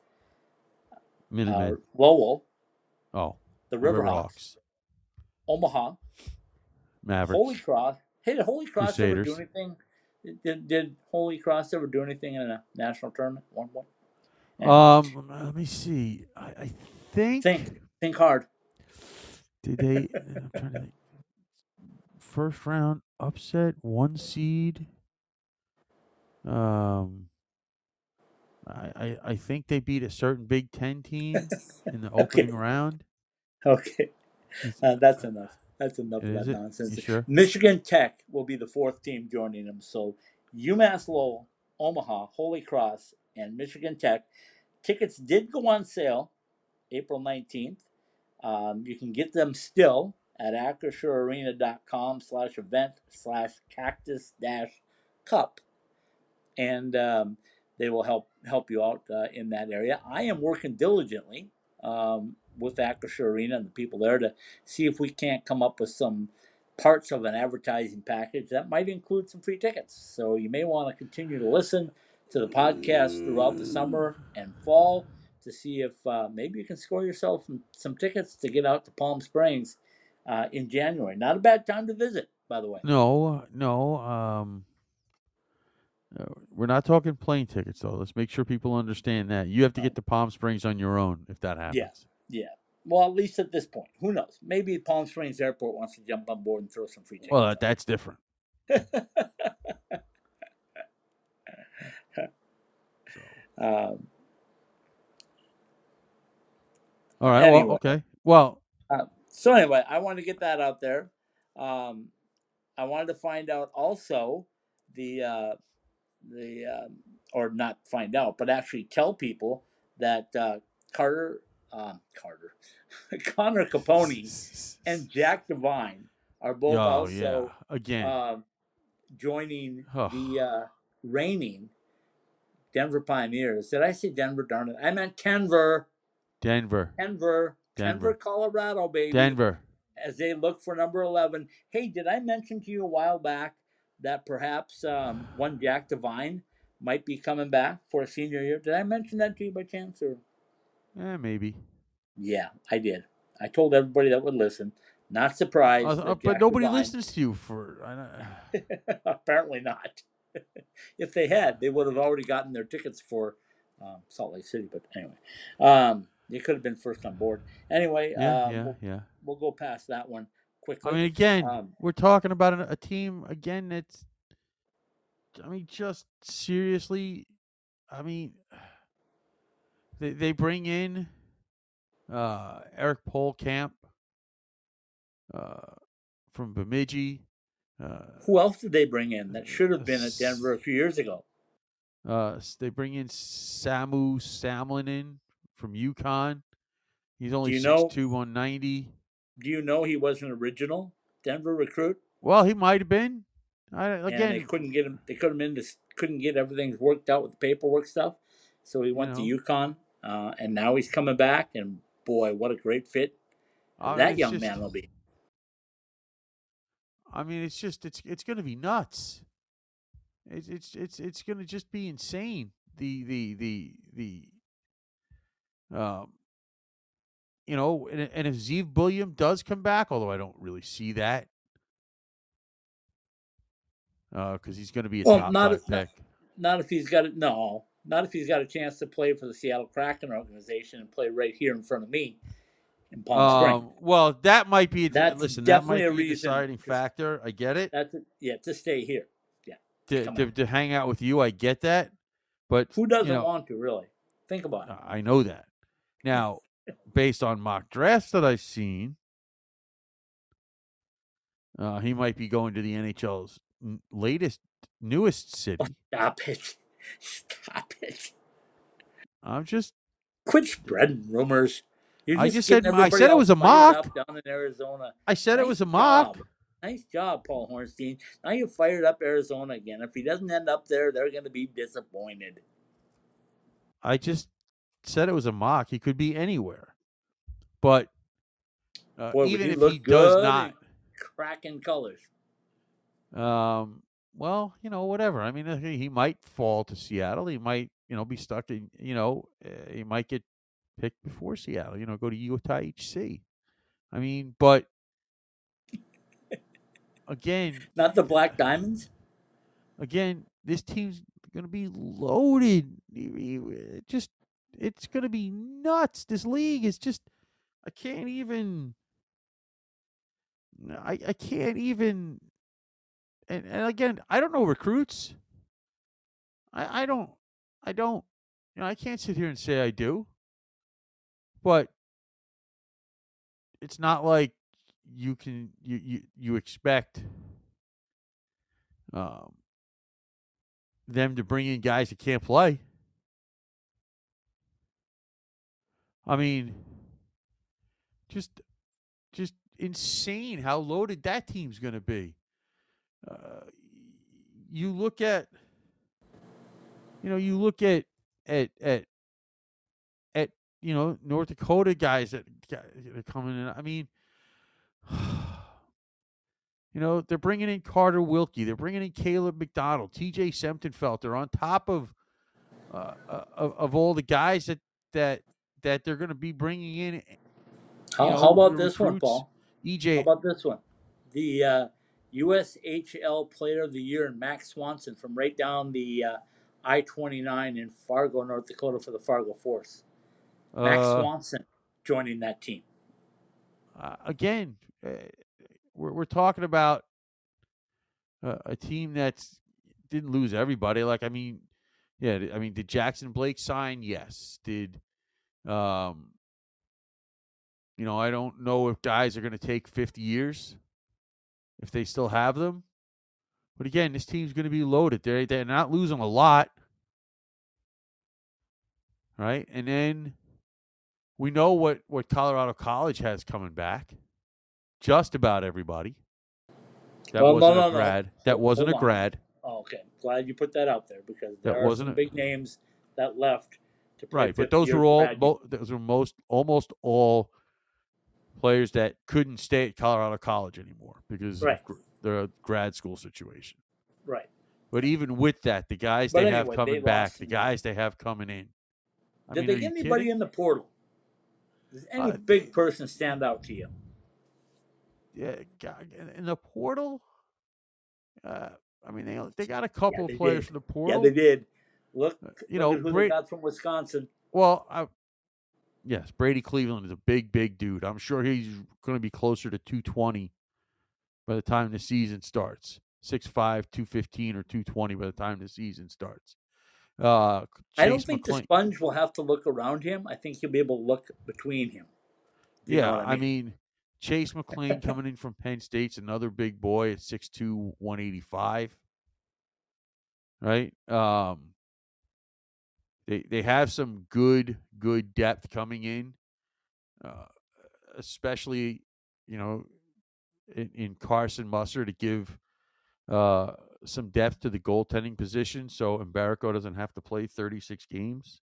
Lowell, the Riverhawks, Omaha, Mavericks, Holy Cross. Hey, did Holy Cross Crusaders. ever do anything? Did Holy Cross ever do anything in a national tournament at one point? Let me see. I think. Think hard. Did they? I'm trying to think. First round upset, 1 seed. I think they beat a certain Big Ten team in the opening round. Okay, that's enough. That's enough of that nonsense. You sure? Michigan Tech will be the 4th team joining them. So UMass Lowell, Omaha, Holy Cross, and Michigan Tech. Tickets did go on sale April 19th. You can get them still at AcrissureArena.com/event/cactus-cup. And they will help you out in that area. I am working diligently with Acrisure Arena and the people there to see if we can't come up with some parts of an advertising package that might include some free tickets. So you may want to continue to listen to the podcast throughout the summer and fall to see if maybe you can score yourself some tickets to get out to Palm Springs in January. Not a bad time to visit, by the way. No. We're not talking plane tickets, though. Let's make sure people understand that. You have to get to Palm Springs on your own if that happens. Yeah. Well, at least at this point. Who knows? Maybe Palm Springs Airport wants to jump on board and throw some free tickets. Well, that's different. All right. Anyway. Well, okay. Well. So anyway, I wanted to get that out there. I wanted to find out also or not find out, but actually tell people that Connor Capone and Jack Devine are both joining the reigning Denver Pioneers. Did I say Denver? Darn it. I meant Denver, Colorado, baby. Denver. As they look for number 11. Hey, did I mention to you a while back that perhaps one Jack Devine might be coming back for a senior year? Did I mention that to you by chance? Or? Maybe. Yeah, I did. I told everybody that would listen. Not surprised. But nobody listens to you for... Apparently not. If they had, they would have already gotten their tickets for Salt Lake City. But anyway, they could have been first on board. Anyway, we'll go past that one quickly. I mean, again, we're talking about a team, again, that's... I mean, just seriously, I mean, they bring in Eric Polkamp from Bemidji. Who else did they bring in that should have been at Denver a few years ago? They bring in Samu Samlinen from UConn. He's only 6'2", 190. Do you know he was an original Denver recruit? Well, he might have been. And they couldn't get him. They couldn't couldn't get everything worked out with the paperwork stuff, so he went to UConn, and now he's coming back. And boy, what a great fit that young man will be. I mean, it's going to be nuts. It's going to just be insane. You know, and if Zeev Bulliam does come back, although I don't really see that, because he's going to be a top 5 pick. Not if he's got not if he's got a chance to play for the Seattle Kraken organization and play right here in front of me in Palm Springs. Well, that might be. That might be a deciding factor. I get it. To stay here. Yeah. To hang out with you, I get that. But who doesn't want to, really? Think about it. I know that. Now, based on mock drafts that I've seen, he might be going to the NHL's newest city. Oh, stop it. I'm just quit spreading rumors. I said it was a mock. Down in Arizona. I said it was a mock. Nice job, Paul Hornstein. Now you fired up Arizona again. If he doesn't end up there, they're going to be disappointed. I just said it was a mock. He could be anywhere. But even if he does not, cracking colors. Well, you know, whatever. I mean, he might fall to Seattle. He might, be stuck in, he might get picked before Seattle, go to Utah HC. I mean, but again, not the Black Diamonds. Again, this team's going to be loaded. It's going to be nuts. This league is just, I can't even. And again, I don't know recruits. I don't. I can't sit here and say I do. But it's not like you expect them to bring in guys that can't play. I mean, just insane how loaded that team's going to be. You look at North Dakota guys that are coming in. I mean, they're bringing in Carter Wilkie. They're bringing in Caleb McDonald, TJ Semptenfelter, on top of all the guys that they're going to be bringing in. How about this one, Paul? EJ. How about this one? The USHL Player of the Year, Max Swanson, from right down the I-29 in Fargo, North Dakota, for the Fargo Force. Max Swanson joining that team. Again, we're talking about a team that didn't lose everybody. Did Jackson Blake sign? Yes. Did I don't know if guys are going to take 50 years, if they still have them. But again, this team's going to be loaded. They're not losing a lot, right? And then we know what Colorado College has coming back. Just about everybody. That wasn't a grad. That wasn't a grad. Oh, okay. Glad you put that out there, because there are some big names that left to play. Right, but those were almost all players that couldn't stay at Colorado College anymore because of their grad school situation. Right. But even with that, the guys have coming back, the guys they have coming in. Did they get anybody in the portal? Does any big person stand out to you? Yeah, in the portal. They got a couple of players from the portal. Yeah, they did. Look who they got from Wisconsin. Well, yes, Brady Cleveland is a big dude. I'm sure he's going to be closer to 220 by the time the season starts. 6'5", 215, or 220 by the time the season starts. I don't think the Sponge will have to look around him. I think he'll be able to look between him. I mean, Chase McClain coming in from Penn State's another big boy at 6'2", 185. Right? They have some good depth coming in, especially in Carson Musser to give some depth to the goaltending position, so Mbereko doesn't have to play 36 games.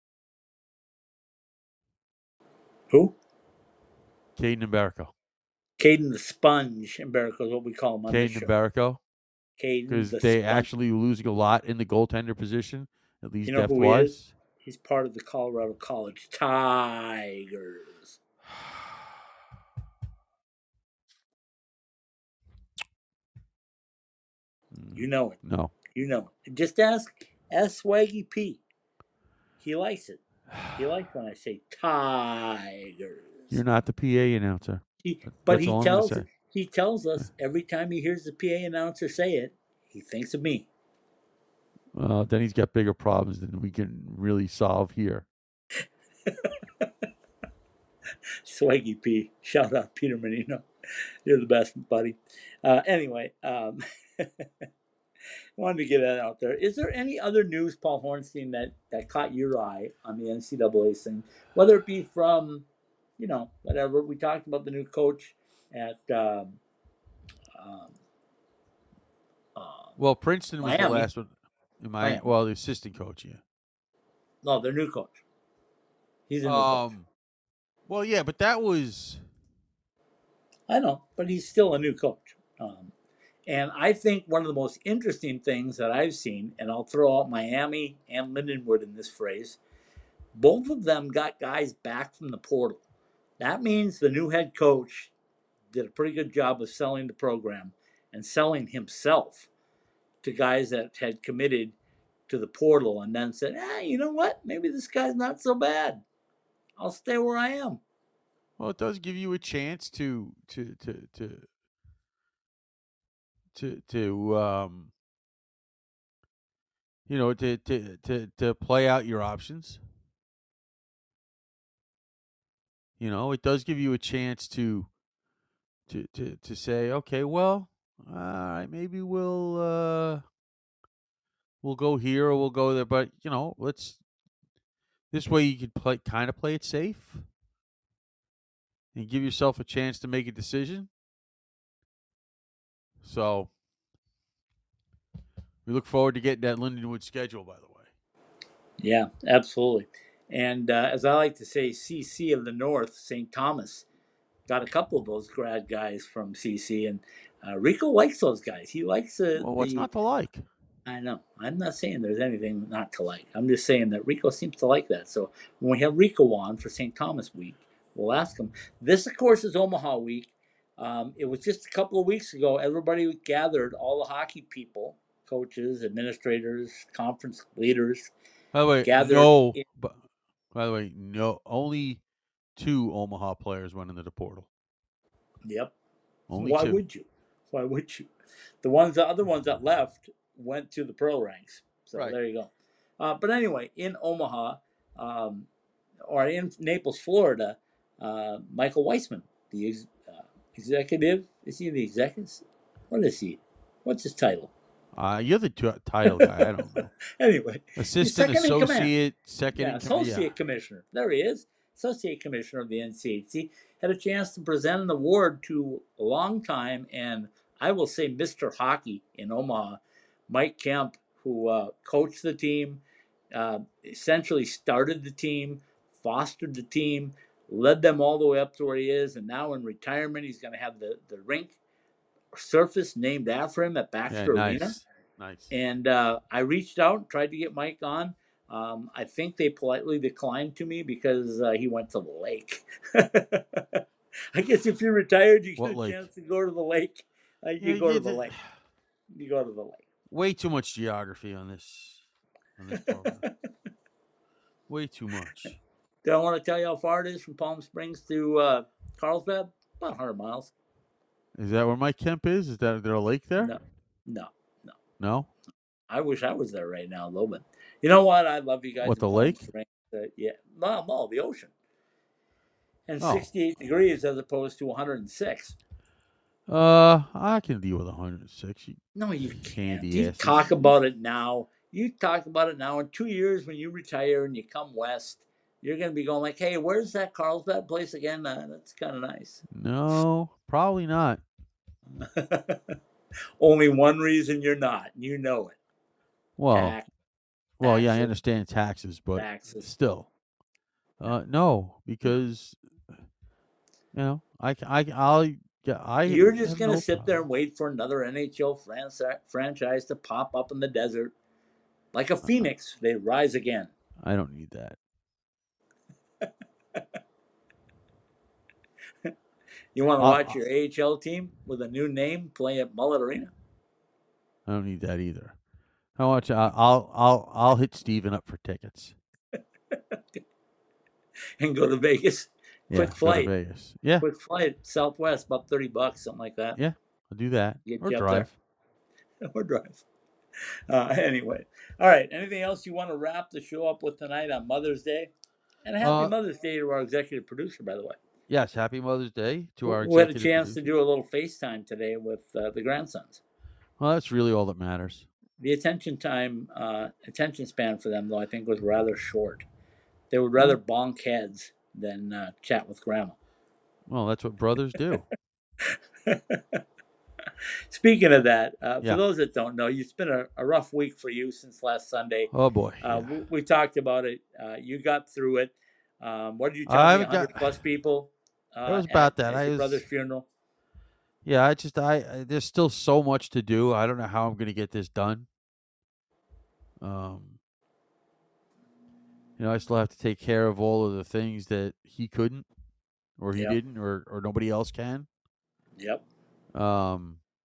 Who? Caden Mbereko. Caden the Sponge Mbereko is what we call him on this Caden show. Mbereko. Caden Because the they Sponge. actually losing a lot in the goaltender position, at least You know who depth-wise. he is? He's part of the Colorado College Tigers. You know it. No. You know it. Just ask Swaggy P. He likes it. He likes when I say Tigers. You're not the PA announcer. But That's all I'm gonna say. he tells us every time he hears the PA announcer say it, he thinks of me. Well, then he's got bigger problems than we can really solve here. Swaggy P. Shout out Peter Menino. You're the best, buddy. Anyway, wanted to get that out there. Is there any other news, Paul Hornstein, that caught your eye on the NCAA thing? Whether it be from, whatever. We talked about the new coach at Well, Princeton was Miami. the last one. Miami. Well, the assistant coach, yeah. No, their new coach. He's a new coach. Well, yeah, but that was... I know, but he's still a new coach. And I think one of the most interesting things that I've seen, and I'll throw out Miami and Lindenwood in this phrase, both of them got guys back from the portal. That means the new head coach did a pretty good job of selling the program and selling himself to guys that had committed to the portal and then said, you know what? Maybe this guy's not so bad. I'll stay where I am. Well, it does give you a chance to play out your options. It does give you a chance to say, okay, well, all right, maybe we'll go here or we'll go there, but this way you can kind of play it safe and give yourself a chance to make a decision. So we look forward to getting that Lindenwood schedule, by the way. Yeah, absolutely. And as I like to say, CC of the North, St. Thomas, got a couple of those grad guys from CC, and Rico likes those guys. He likes what's not to like? I know. I'm not saying there's anything not to like. I'm just saying that Rico seems to like that. So when we have Rico on for St. Thomas week, we'll ask him. This, of course, is Omaha week. It was just a couple of weeks ago. Everybody gathered, all the hockey people, coaches, administrators, conference leaders. By the way, gathered. By the way, no. Only 2 Omaha players went into the portal. Yep. Only Why 2. would you? Why would you? The other ones that left went to the pro ranks. So right. There you go. But anyway, in Omaha, or in Naples, Florida, Michael Weissman, the executive, is he the executive? What is he? What's his title? You're the title guy. I don't know. Anyway, assistant, associate, second in command. Associate commissioner. There he is. Associate commissioner of the NCHC had a chance to present an award to a long time, and I will say Mr. Hockey in Omaha, Mike Kemp, who coached the team, essentially started the team, fostered the team, led them all the way up to where he is, and now in retirement he's going to have the rink surface named after him at Baxter Arena. Nice. And I reached out and tried to get Mike on. I think they politely declined to me because he went to the lake. I guess if you're retired, you get a chance to go to the lake. You go to the lake. You go to the lake. Way too much geography on this program. Way too much. Do I want to tell you how far it is from Palm Springs to Carlsbad? About 100 miles. Is that where Mike Kemp is? Is there a lake there? No. I wish I was there right now, though. But you know what? I love you guys. What, the lake? Yeah. No, the ocean. And 68 degrees as opposed to 106. I can deal with 106. No, you can't. You talk about it now. In 2 years when you retire and you come west, you're going to be going like, hey, where's that Carlsbad place again? That's kind of nice. No, probably not. Only one reason you're not. You know it. Well, yeah, I taxes. understand taxes, but Taxes. still, no, because You're just have going to no sit there problem. and wait for another NHL franchise to pop up in the desert. Like a phoenix, they rise again. I don't need that. You want to watch your AHL team with a new name play at Mullet Arena? I don't need that either. How much? I'll hit Steven up for tickets. And go to Vegas. Quick flight. Go to Vegas. Yeah. Quick flight. Southwest, about $30, something like that. Yeah, I'll do that. Get Or you up drive. there. Or drive. Anyway. All right. Anything else you want to wrap the show up with tonight on Mother's Day? And happy Mother's Day to our executive producer, by the way. Yes, happy Mother's Day to our executive producer. We had a chance producer. to do a little FaceTime today with the grandsons. Well, that's really all that matters. The attention span for them, though, I think was rather short. They would rather bonk heads than chat with grandma. Well, that's what brothers do. Speaking of that, for those that don't know, it's been a rough week for you since last Sunday. Oh, boy. We talked about it. You got through it. What did you tell me? 100-plus people? It was about that. At your brother's funeral? Yeah, there's still so much to do. I don't know how I'm going to get this done. I still have to take care of all of the things that he couldn't, or he didn't, or nobody else can. Yep. Well,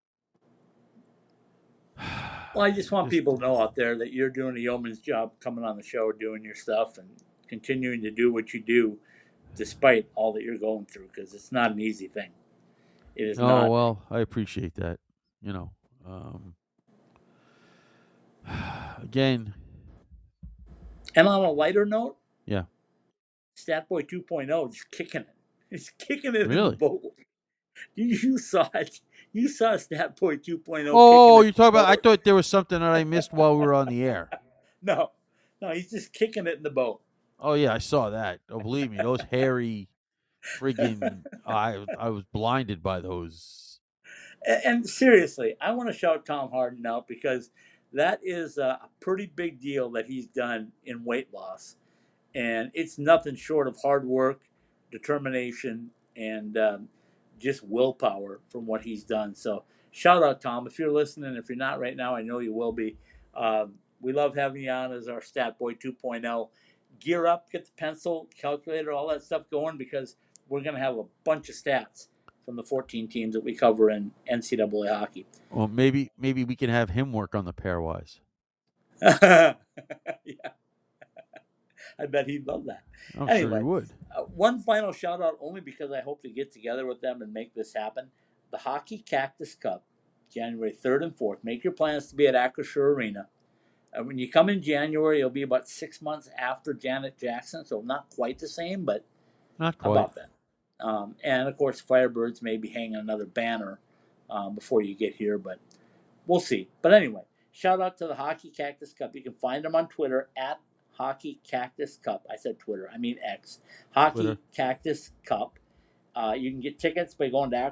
I just want people to know out there that you're doing a yeoman's job coming on the show, doing your stuff, and continuing to do what you do despite all that you're going through, because it's not an easy thing. It is not. Oh, well, I appreciate that. Again. And on a lighter note, Statboy 2.0 is kicking it. He's kicking it really? in the boat. You saw it. You saw Statboy 2.0. Oh, you're talking about? I thought there was something that I missed while we were on the air. No, he's just kicking it in the boat. Oh yeah, I saw that. Oh, believe me, those hairy, friggin'. I was blinded by those. And seriously, I want to shout Tom Harden out because that is a pretty big deal that he's done in weight loss. And it's nothing short of hard work, determination, and just willpower from what he's done. So shout out, Tom. If you're listening, if you're not right now, I know you will be. We love having you on as our Statboy 2.0. Gear up, get the pencil, calculator, all that stuff going, because we're going to have a bunch of stats from the 14 teams that we cover in NCAA hockey. Well, maybe we can have him work on the pairwise. Yeah. I bet he'd love that. I'm anyway, sure he would. One final shout out, only because I hope to get together with them and make this happen. The Hockey Cactus Cup, January 3rd and 4th. Make your plans to be at Acrisure Arena. When you come in January, it'll be about 6 months after Janet Jackson, so not quite the same, but not quite. About that. And, of course, Firebirds may be hanging another banner before you get here, but we'll see. But anyway, shout out to the Hockey Cactus Cup. You can find them on Twitter at Hockey Cactus Cup. I said Twitter. I mean X. Hockey Twitter. Cactus Cup. You can get tickets by going to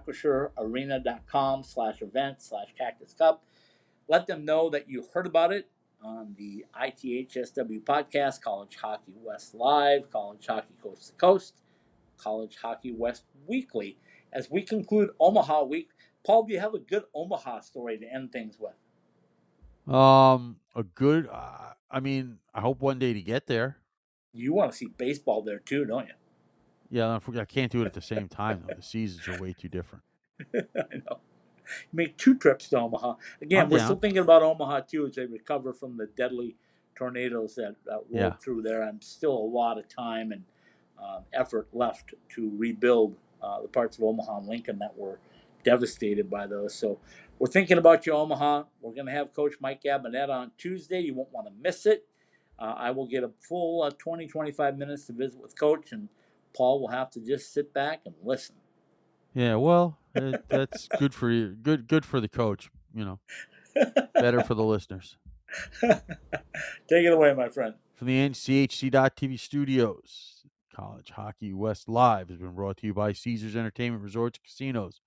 AcrissureArena.com/event/Cactus Cup. Let them know that you heard about it on the ITHSW podcast, College Hockey West Live, College Hockey Coast to Coast, College Hockey West Weekly. As we conclude Omaha Week, Paul, do you have a good Omaha story to end things with? A good. I hope one day to get there. You want to see baseball there too, don't you? Yeah, I can't do it at the same time, though. The seasons are way too different. I know. You make 2 trips to Omaha. Again, we're still thinking about Omaha too as they recover from the deadly tornadoes that rolled through there. And still a lot of time and effort left to rebuild the parts of Omaha and Lincoln that were devastated by those. So we're thinking about you, Omaha. We're going to have Coach Mike Gabinette on Tuesday. You won't want to miss it. I will get a full 20-25 minutes to visit with Coach, and Paul will have to just sit back and listen. Yeah, well, that's good for you. Good for the coach, Better for the listeners. Take it away, my friend. From the NCHC.TV studios, College Hockey West Live has been brought to you by Caesars Entertainment Resorts and Casinos,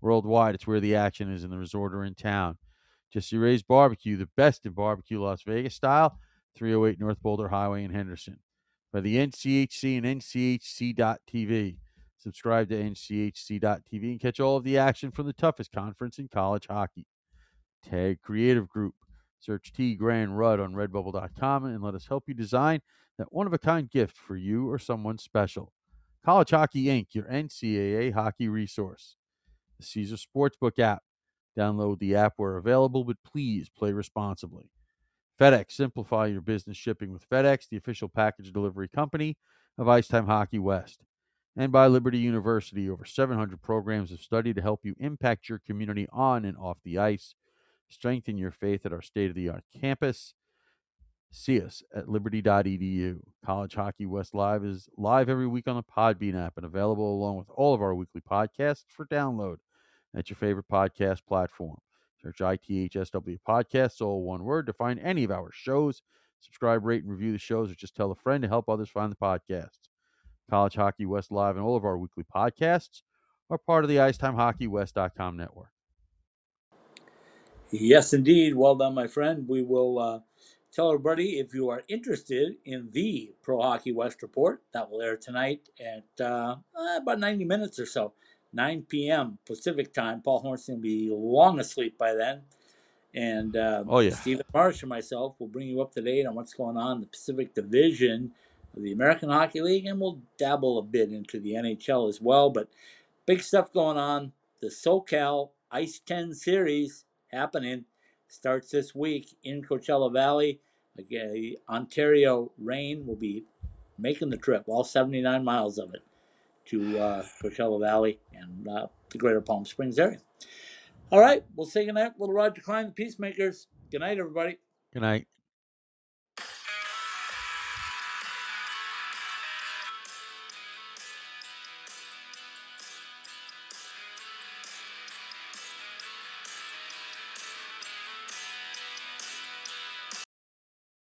Worldwide, it's where the action is in the resort or in town. Jesse Ray's Barbecue, the best in barbecue Las Vegas style, 308 North Boulder Highway in Henderson. By the NCHC and NCHC.TV. Subscribe to NCHC.TV and catch all of the action from the toughest conference in college hockey. Tag Creative Group. Search T. Grand Rudd on Redbubble.com and let us help you design that one-of-a-kind gift for you or someone special. College Hockey Inc., your NCAA hockey resource. The Caesar Sportsbook app. Download the app where available, but please play responsibly. FedEx. Simplify your business shipping with FedEx, the official package delivery company of Icetime Hockey West. And by Liberty University, over 700 programs of study to help you impact your community on and off the ice. Strengthen your faith at our state-of-the-art campus. See us at liberty.edu. College Hockey West Live is live every week on the Podbean app and available along with all of our weekly podcasts for download at your favorite podcast platform. Search ITHSW Podcasts, all one word, to find any of our shows. Subscribe, rate, and review the shows, or just tell a friend to help others find the podcasts. College Hockey West Live and all of our weekly podcasts are part of the IcetimeHockeyWest.com network. Yes, indeed. Well done, my friend. We will tell everybody, if you are interested in the Pro Hockey West report, that will air tonight at about 90 minutes or so, 9 p.m. Pacific time. Paul Hornston will be long asleep by then. And Stephen Marsh and myself will bring you up to date on what's going on in the Pacific Division of the American Hockey League, and we'll dabble a bit into the NHL as well. But big stuff going on. The SoCal Ice 10 Series happening starts this week in Coachella Valley. Again, Ontario Reign will be making the trip, all 79 miles of it, to Coachella Valley and the greater Palm Springs area. All right, we'll say goodnight. Little Roger Klein, the Peacemakers. Good night, everybody. Good night.